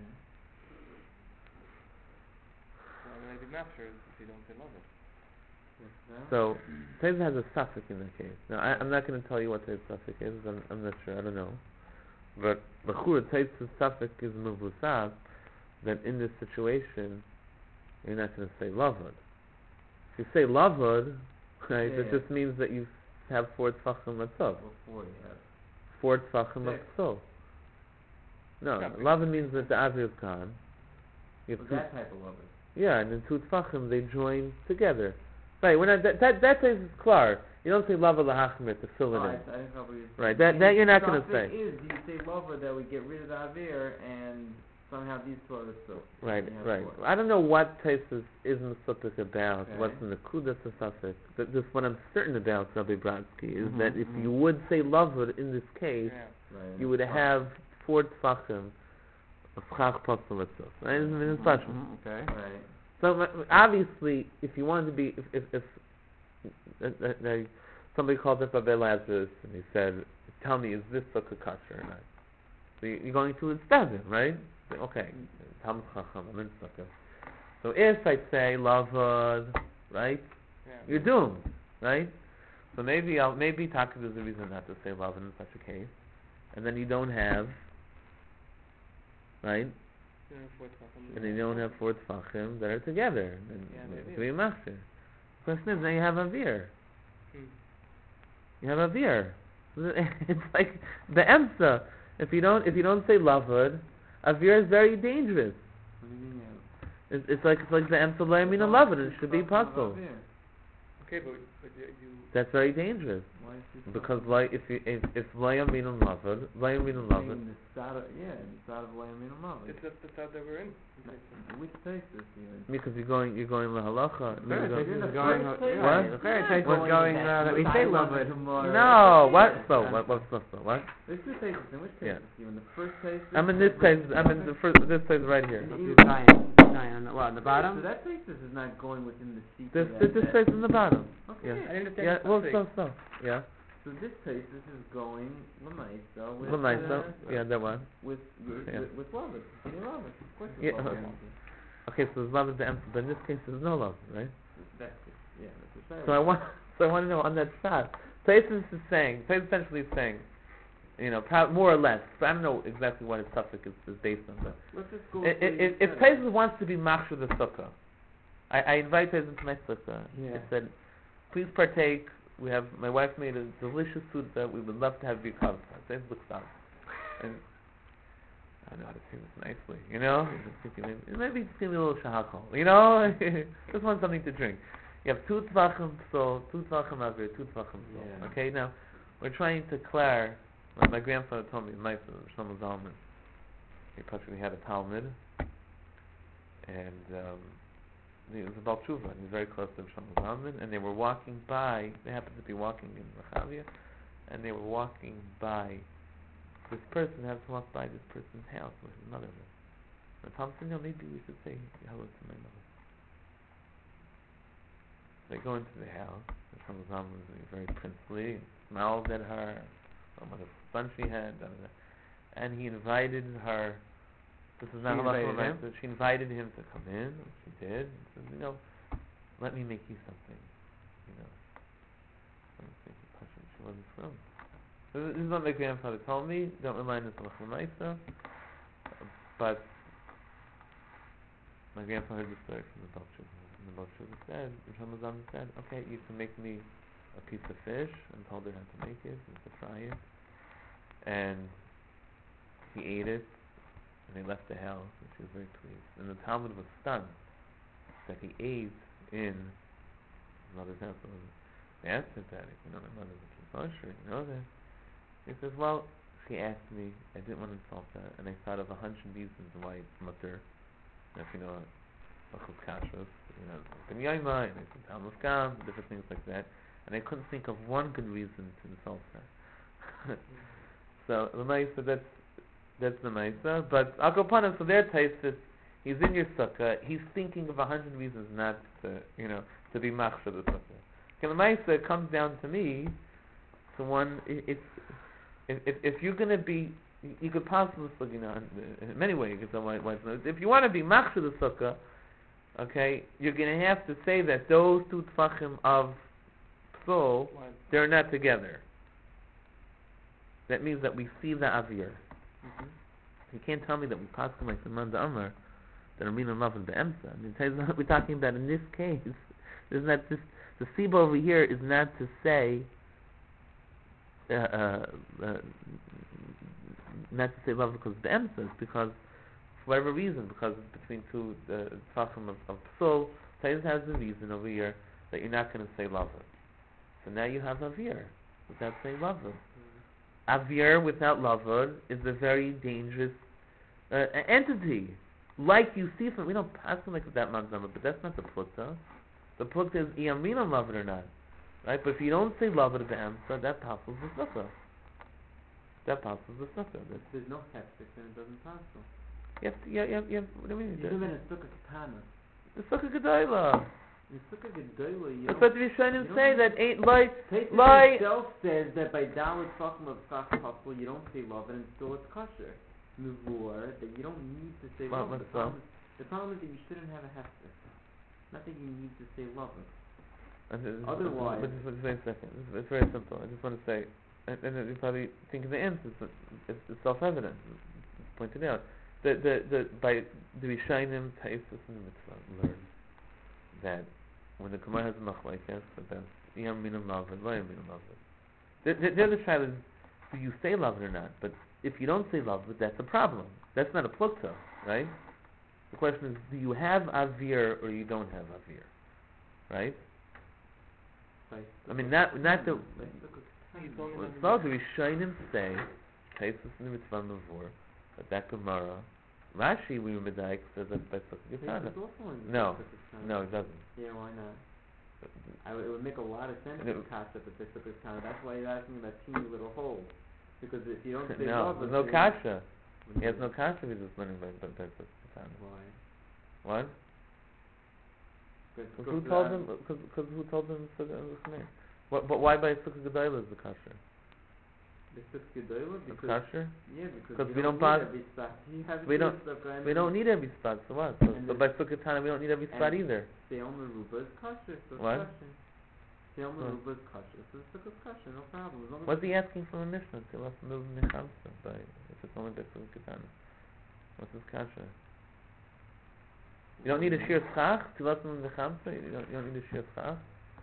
Why would I be mafsher if you don't say love it? Yes, now? So, Taiz has a suffix in that case. Now, I, I'm not going to tell you what Taiz suffix is. I'm, I'm not sure. I don't know. But Bechura Taiz's suffix is muvusab, that in this situation, you're not going to say lavud. If you say lavud, right, Yeah, that yeah. just means that you have four tfachim matzov. Before you have. Four tfachim Six. matzov. No, Suffix. lavud means that the avir is gone. You have Well, two, that type of love it. yeah, and then two tfachim, they join together. Right, we're not, that, that, that is klar. You don't say lava lahachmir to fill it Oh, I, I in. didn't know what you were Right, saying. that- that you're not And gonna the say. is, do you say lover that we get rid of the avir and somehow these two are still. Right, You have right. four. I don't know what Taisus is in the suffix about, Okay. what's in the kudas of suffix. But just what I'm certain about, Rabbi Brodsky, is Mhm, that if mhm. you would say lavud in this case, Yeah. Right. you would have four tfachim of chach pasal mitzvah. Right? Isn't it such? Mhm, okay. Right. So uh, obviously, if you wanted to be, if if, if uh, uh, uh, somebody called up Rabbi Lazarus and he said, "Tell me, is this sukkah kosher or not?" So you- you're going to inspect it, right? Say, okay, Talmud Chacham, I'm in sukkah. So if I say lavud, right, Yeah. you're doomed, right? So maybe I'll maybe Taka is a reason not to say lavud in such a case, and then you don't have, right? You know, fourth tefachim. And then you don't have four tefachim that are together. And Yeah, it maybe. could be a master. The question is, now you have avir. Hmm. You have avir. It's like the emsa. If you don't, if you don't say lavud, avir is very dangerous. What do you mean? Yeah. It's, it's like it's like the emsa lamin and lavud. It should be possible. Okay, but, but you, you That's very dangerous Why is this because like if you if if layamin and lavud, layamin and lavud. the start of, yeah, the start of Layamin Lava. it's just the thought that we're in. Which taste is here? Because you're going you're going lahalacha. The third You're Taisus going- is going, first uh, Taisus. right, What? the third Taisus What? was going, uh, that we say lavud. No, what? So what? What? What? So what? There's two tastes. In which Yeah. taste is you? In the first taste? I'm in this place. I'm in the first. This place right here. Let's do Zion. Zion on the, what, on the So bottom? that taste is not going within the seat. This of this, that this taste. place in the bottom. Okay. Yeah. I didn't understand Yeah. the Well, suffix. so so. Yeah. So this taste, this is going Lamaisa with Lamaisa. uh, Yeah, that one. with with Yeah. with, with love. It's love. Of course, it's Yeah, love. okay. Okay, so there's love at the end, but in this case there's no love, right? That's it. Yeah, that's So I want, so I want to know on that shot. Taisus is saying, Taisus essentially is saying, you know, prob- more or less. But I don't know exactly what his suffix is, is based on. But Let's just go. I- with I- what you if, if said. Taisus wants to be machshir the sukkah, I, I invite Taisus to my sukkah. Yeah. I said, please partake. We have my wife made a delicious food that we would love to have you come. Taisus looks up, and I don't know how to say this nicely, you know. Just thinking maybe, maybe just give me a little shahakol, you know. Just want something to drink. You have two tvachim psol, two tvachim avir, two tvachim psol. Yeah. Okay, now we're trying to clear. My, my grandfather told me, my Shlomo Zalman, he practically had a Talmud, and um, he was a Baal Tshuva, and he was very close to Shlomo Zalman, and they were walking by. They happened to be walking in Rechavia, and they were walking by. This person had to walk by this person's house where his mother lived. And Tom said, no, maybe we should say hello to my mother. They go into the house, and Shlomo Zalman was very princely, smiled at her, what a son she had, da, da, da. And he invited her. This is not She halakha invited him? l'maisa. She invited him to come in, which she did. And said, you know, let me make you something. You know, let me see if you touch it. She wasn't thrilled. So this is what my grandfather told me. Don't remind us of halakha l'maisa. but my grandpa heard the story from the Balchuk. And the Balchuk said, Ramazan said, okay, you can make me a piece of fish, and told her how to make it, and to fry it. And he ate it, and they left the house, and she was very pleased. And the Talmud was stunned that he ate in his mother's house. So they asked him that, you know, my mother's a kosher, you know that? He says, well, she asked me, I didn't want to insult her, and I thought of a hundred reasons why it's mutter. If you know, Bachus Kashrus, you know, Ben Yaima, and it's Talmud Kam, different things like that. And I couldn't think of one good reason to insult her. So, the Maisa, that's, that's the Maisa. But, Akopanim, so their taste is, he's in your sukkah, he's thinking of a hundred reasons not to, you know, to be machshir the sukkah. Okay, the Maisa, it comes down to me, to one, it, it's, if, if, if you're going to be, you, you could possibly, you know, in, in many ways, you could say, why, why, if you want to be machshir the sukkah, okay, you're going to have to say that those two tfachim of psul, they're not together. That means that we see the avir. Mm-hmm. You can't tell me that we paskin like the man the Amar that are mean and love and the emsa. I mean, tell you what we're talking about in this case. Isn't that this? The siba over here is not to say, uh, uh, uh, not to say love because of the emsa. It's because for whatever reason, because it's between two uh, tfachim of, of psul, Taiz has the reason over here that you're not going to say love. So now you have avir without saying love. Avir without lavud is a very dangerous uh, entity. Like you see from, we don't pass them like that magzama, but that's not the plukta. The plukta is iyamina lavud or not, right? But if you don't say lavud at the answer, that passes the sukkah. That passes the sukkah. There's no heftik, then it doesn't pass. You have to, you have, you have, what do you mean? You're doing a sukkah katana. The sukkah gedayla. In sukkah gedola, you That's don't... what the Rishonim you say, don't- that ain't like, Taisus Lie- itself says that by dalit talking of schach possible, you don't say love and still it's kosher. Muvur, that you don't need to say Well, love. what's The problem, is, the problem is that you shouldn't have a hefker. Not that you need to say love. Otherwise- But just, just wait a second. It's, it's very simple. I just want to say, and, and you probably think of the answer, but it's, it's self-evident. It's pointed out. The, the, the, by the Rishonim, Taisus and the Mitzvah learn that when the Gemara has a machlekes about yam min lavud, lo yam min lavud, the the other side is, do you say lavud or not? But if you don't say lavud, that's a problem. That's not a plukta, right? The question is, do you have avir or you don't have avir, right? By I mean, not not the. by sukkah He's katana. only Well, not- so the Rishonim say Taisus and the Mitzvah Mavur, but that Gemara, Rashi we were medaik says that by sukkah katana. Taisus also in No. sukkah katana. No, it doesn't. Yeah, why not? I w- it would make a lot of sense And it- to catch up at the sukkah katana. That's why you're asking about teeny little holes. Because if you don't say No, love, there's it's no really- kasha. What He has is no it? kasha if he's just learning by, by, by sukkah katana. Why? What? Because Because who told him? Because who told him sukkah katana? What? But why by sukkah gedayla is the kasha? The sukkah gedola? It's Because kasha? yeah, because 'Cause you we don't don't, pass- need every spot. You have we a don't- sukkah and We don't need every spot, so what? So, And so the- by sukkah katana we don't need every spot and- either. Seil meruba is kosher, so it's What? kosher. Seil What? meruba is kosher, so the sukkah is kosher, no problem. As long as What's he asking from a Mishnah? To us move mechamsa by if it's only by sukkah katana. What's his kasha? You don't need a shir schach to us move mechamsa. You don't. You don't need a shir schach.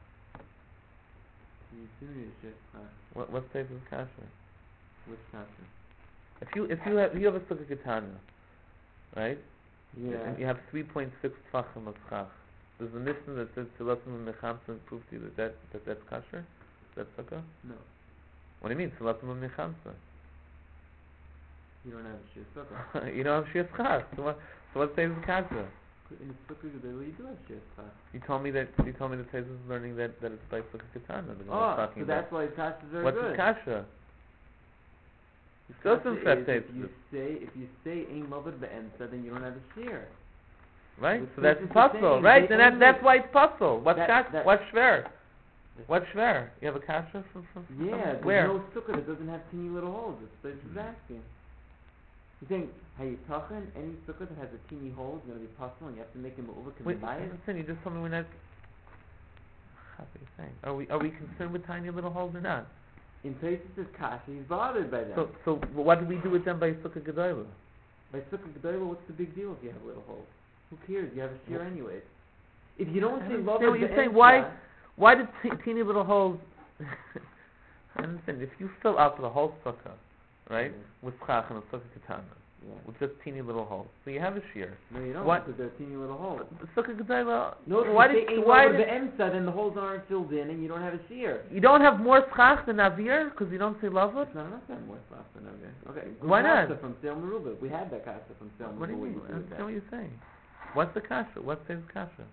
You do need a shit class. What? What stays his kasha? Which kosher? If you if you have you have a sukkah katana, right? Yeah. And you have three point six tfachim of schach. There's a Mishnah that says to us move mechamsa and prove to you that that, that that's kasher. That's sukkah. No. What do you mean? To us move mechamsa. You don't have a shit sukkah. You don't have shir schach. So what? So what stays his kasha? In the sukkah gedola, you do have shit class. You told me that you told me that Taisus is learning that, that it's by sukkah katana. that we're Oh, talking so about. that's why his kashas are What's good. his kasha? His Still kasha some is fat if tapes. you say if you say ain't loved be'emsa, then you don't have a share. Right? Which So that's Taisus is puzzle, saying, right? they Then that, only- that's why it's puzzle. What's That- kasha? that- What's shver? What's shver? You have a kasha from from, from Yeah, there's where? no sukkah that doesn't have teeny little holes. That's what he's asking. He's saying, hey, tachan, any sukkah that has a teeny hole is going to be possible, and you have to make him over. Can Wait, we buy it? listen, you just told me we're not. What are you saying? Are we are we concerned with tiny little holes or not? In Taisus' kasha, he's bothered by that. So so what do we do with them by sukkah gedayla? By Sukkah G'dayla, what's the big deal if you have a little hole? Who cares? You have a shear anyways. If you don't I say don't love understand what you're saying. Why- Why did t- teeny little holes? I understand. If you fill up the whole sukkah, right, Yeah. with schach and a sukkah katana, Yeah. with just teeny little holes, so you have a shear. No, you don't, What- because they're teeny little holes. The sukkah katana. No, if why you did say ain't why love did the emsa, then the holes aren't filled in and you don't have a shear. you don't have more schach than avir because you don't say lavud? It's not enough to have more stuff than okay. Okay. Why not? Kasha from Sel Meruba. We had that kasha from Sel Meruba. What do you mean? do I with understand that? what you're saying. What's the kasha? What says kasha?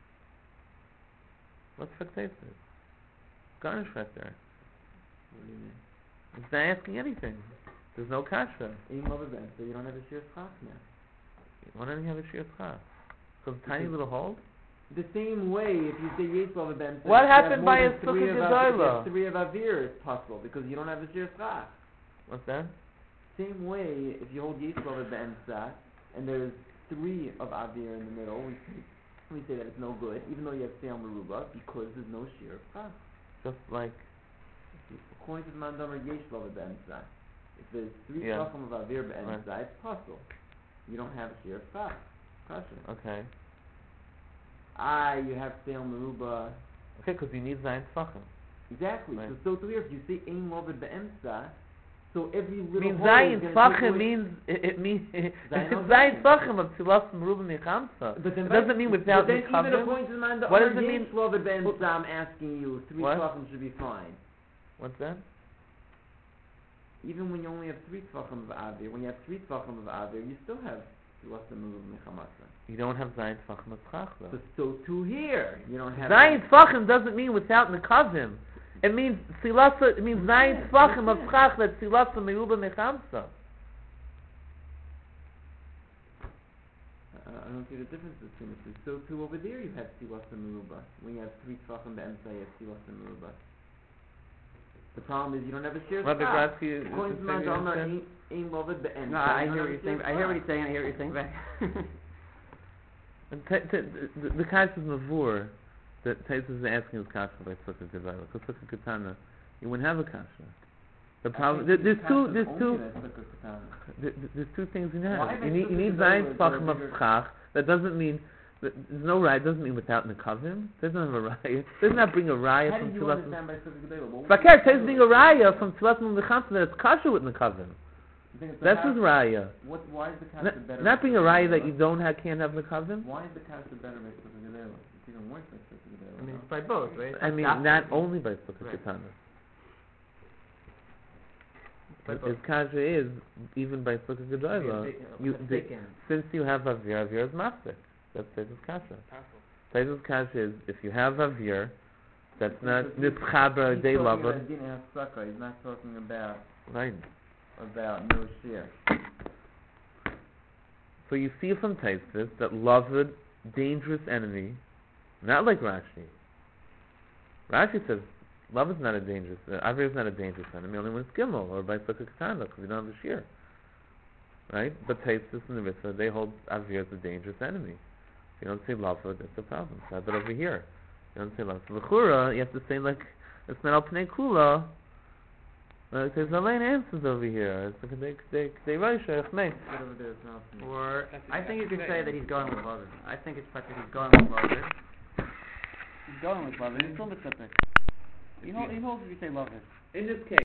What's fixated? Garnish right there. What do you mean? It's not asking anything. There's no kasha. Ain't love event, so you don't have a shear schach now. Why don't you have a shear schach? Because tiny Because- little holes? The same way, if you say yes love event, What if you have happened more by than a three Sukkah of av- if you Gedolah? have three of avir, it's possible because you don't have a shear schach. What's that? Same way, if you hold yes love event and there's three of avir in the middle, we say, we say that it's no good, even though you have Sel Meruba, because there's no shear schach. Just like According to the Mandamer, yesh love be'emsa. If there's three Yeah. shachim of avir be'emsa, Right. it's possible. You don't have a shear schach. Kasha. okay, Ah, you have Sel Meruba. okay, because you need zayin tfachim. Exactly. Right. So, so clear. If you say ein love be'emsa, so every little means hole zayin is gonna take tfachim away- means it, it means it's Zayin al zayin zayin. tfachim of tzilas meruba mechamsa. But then It doesn't mean without but then even mekavim. according to the Mandamer, What does it yesh mean? love be'emsa, I'm asking you, three What? shachim should be fine. What's that? Even when you only have three tfachim of avir, when you have three tfachim of avir, you still have tzilas meruba mechamasa. You don't have zayin tfachim of schach So, though. so too here, you don't have Zayin tfachim doesn't mean without mekavim. It means tzilasa. It means zayin tfachim of schach that tzilasa meruba mechamsa. Uh, I don't see the difference between the two. So too over there you have Silas and Meruba. When you have three Tvachim be'emsa, you have Silas and Meruba. The problem is you don't have a sheer Rabbi schach. Gradsky, is According to the same you Mandamer, understand? ain't ain't loved be'emsa. No, I you hear don't what have you're a saying. I hear what sheer he's saying. I hear what you're saying back. And t- t- the the case is mavur that Tais is asking his kasha by Sukkah Gedayla. Because Sukkah Katana, you wouldn't have a kasha. The problem, there, there's two, there's two, there, there's two things you Why have. by You need, you Sukkah need Gedayla zayin is there a tfachim of bigger- schach. That doesn't mean that there's no raya. Doesn't mean without nekavim. Doesn't have a raya. Doesn't that bring a raya How from do you tzilas? understand by Sukkah Gedayla? What was Fakir the Tais being a raya from tzilas mechamsa that it's kasha with nekavim. You think it's That's the his half- raya. What? Why is the kasha Not, better? not by being a Sukkah raya that Gedayla? you don't have, can't have nekavim. Why is the kasha better by Sukkah Gedayla? It's even worse by Sukkah Gedayla. I mean, no? it's by both, right? I mean, That's not the- only by Sukkah Right. Katana. by His both. kasha is even by Sukkah Be a Gedayla. big- a You, the, mistaken. since you have avir, avir is mafsik. That's Taisa's kasha. Possible. Taisa's kasha is if you have avir, that's not Because nischaber He's day talking lover. about din hafsaka. He's not talking about Right. about no shear. So you see from Taisus that loved, dangerous enemy, not like Rashi. Rashi says love is not a dangerous, uh, avir is not a dangerous enemy only when it's gimel or by Sukkah Katana because you don't have the shear. Right? But Taisus and the Ritva, they hold avir as a dangerous enemy. If you don't say love, that's a problem. So but over here, you don't say love. So L'chura, you have to say like it's not al pnei kula. Uh, it says Elaine answers over here. It's like they they they Raisha Echmei. Whatever there is now. Or That's I think you could exactly say right. that he's going with Lover. I think it's better he's going with Lover. He's going with Lover. He's still specific. He holds. He holds if you say Lover. In this case.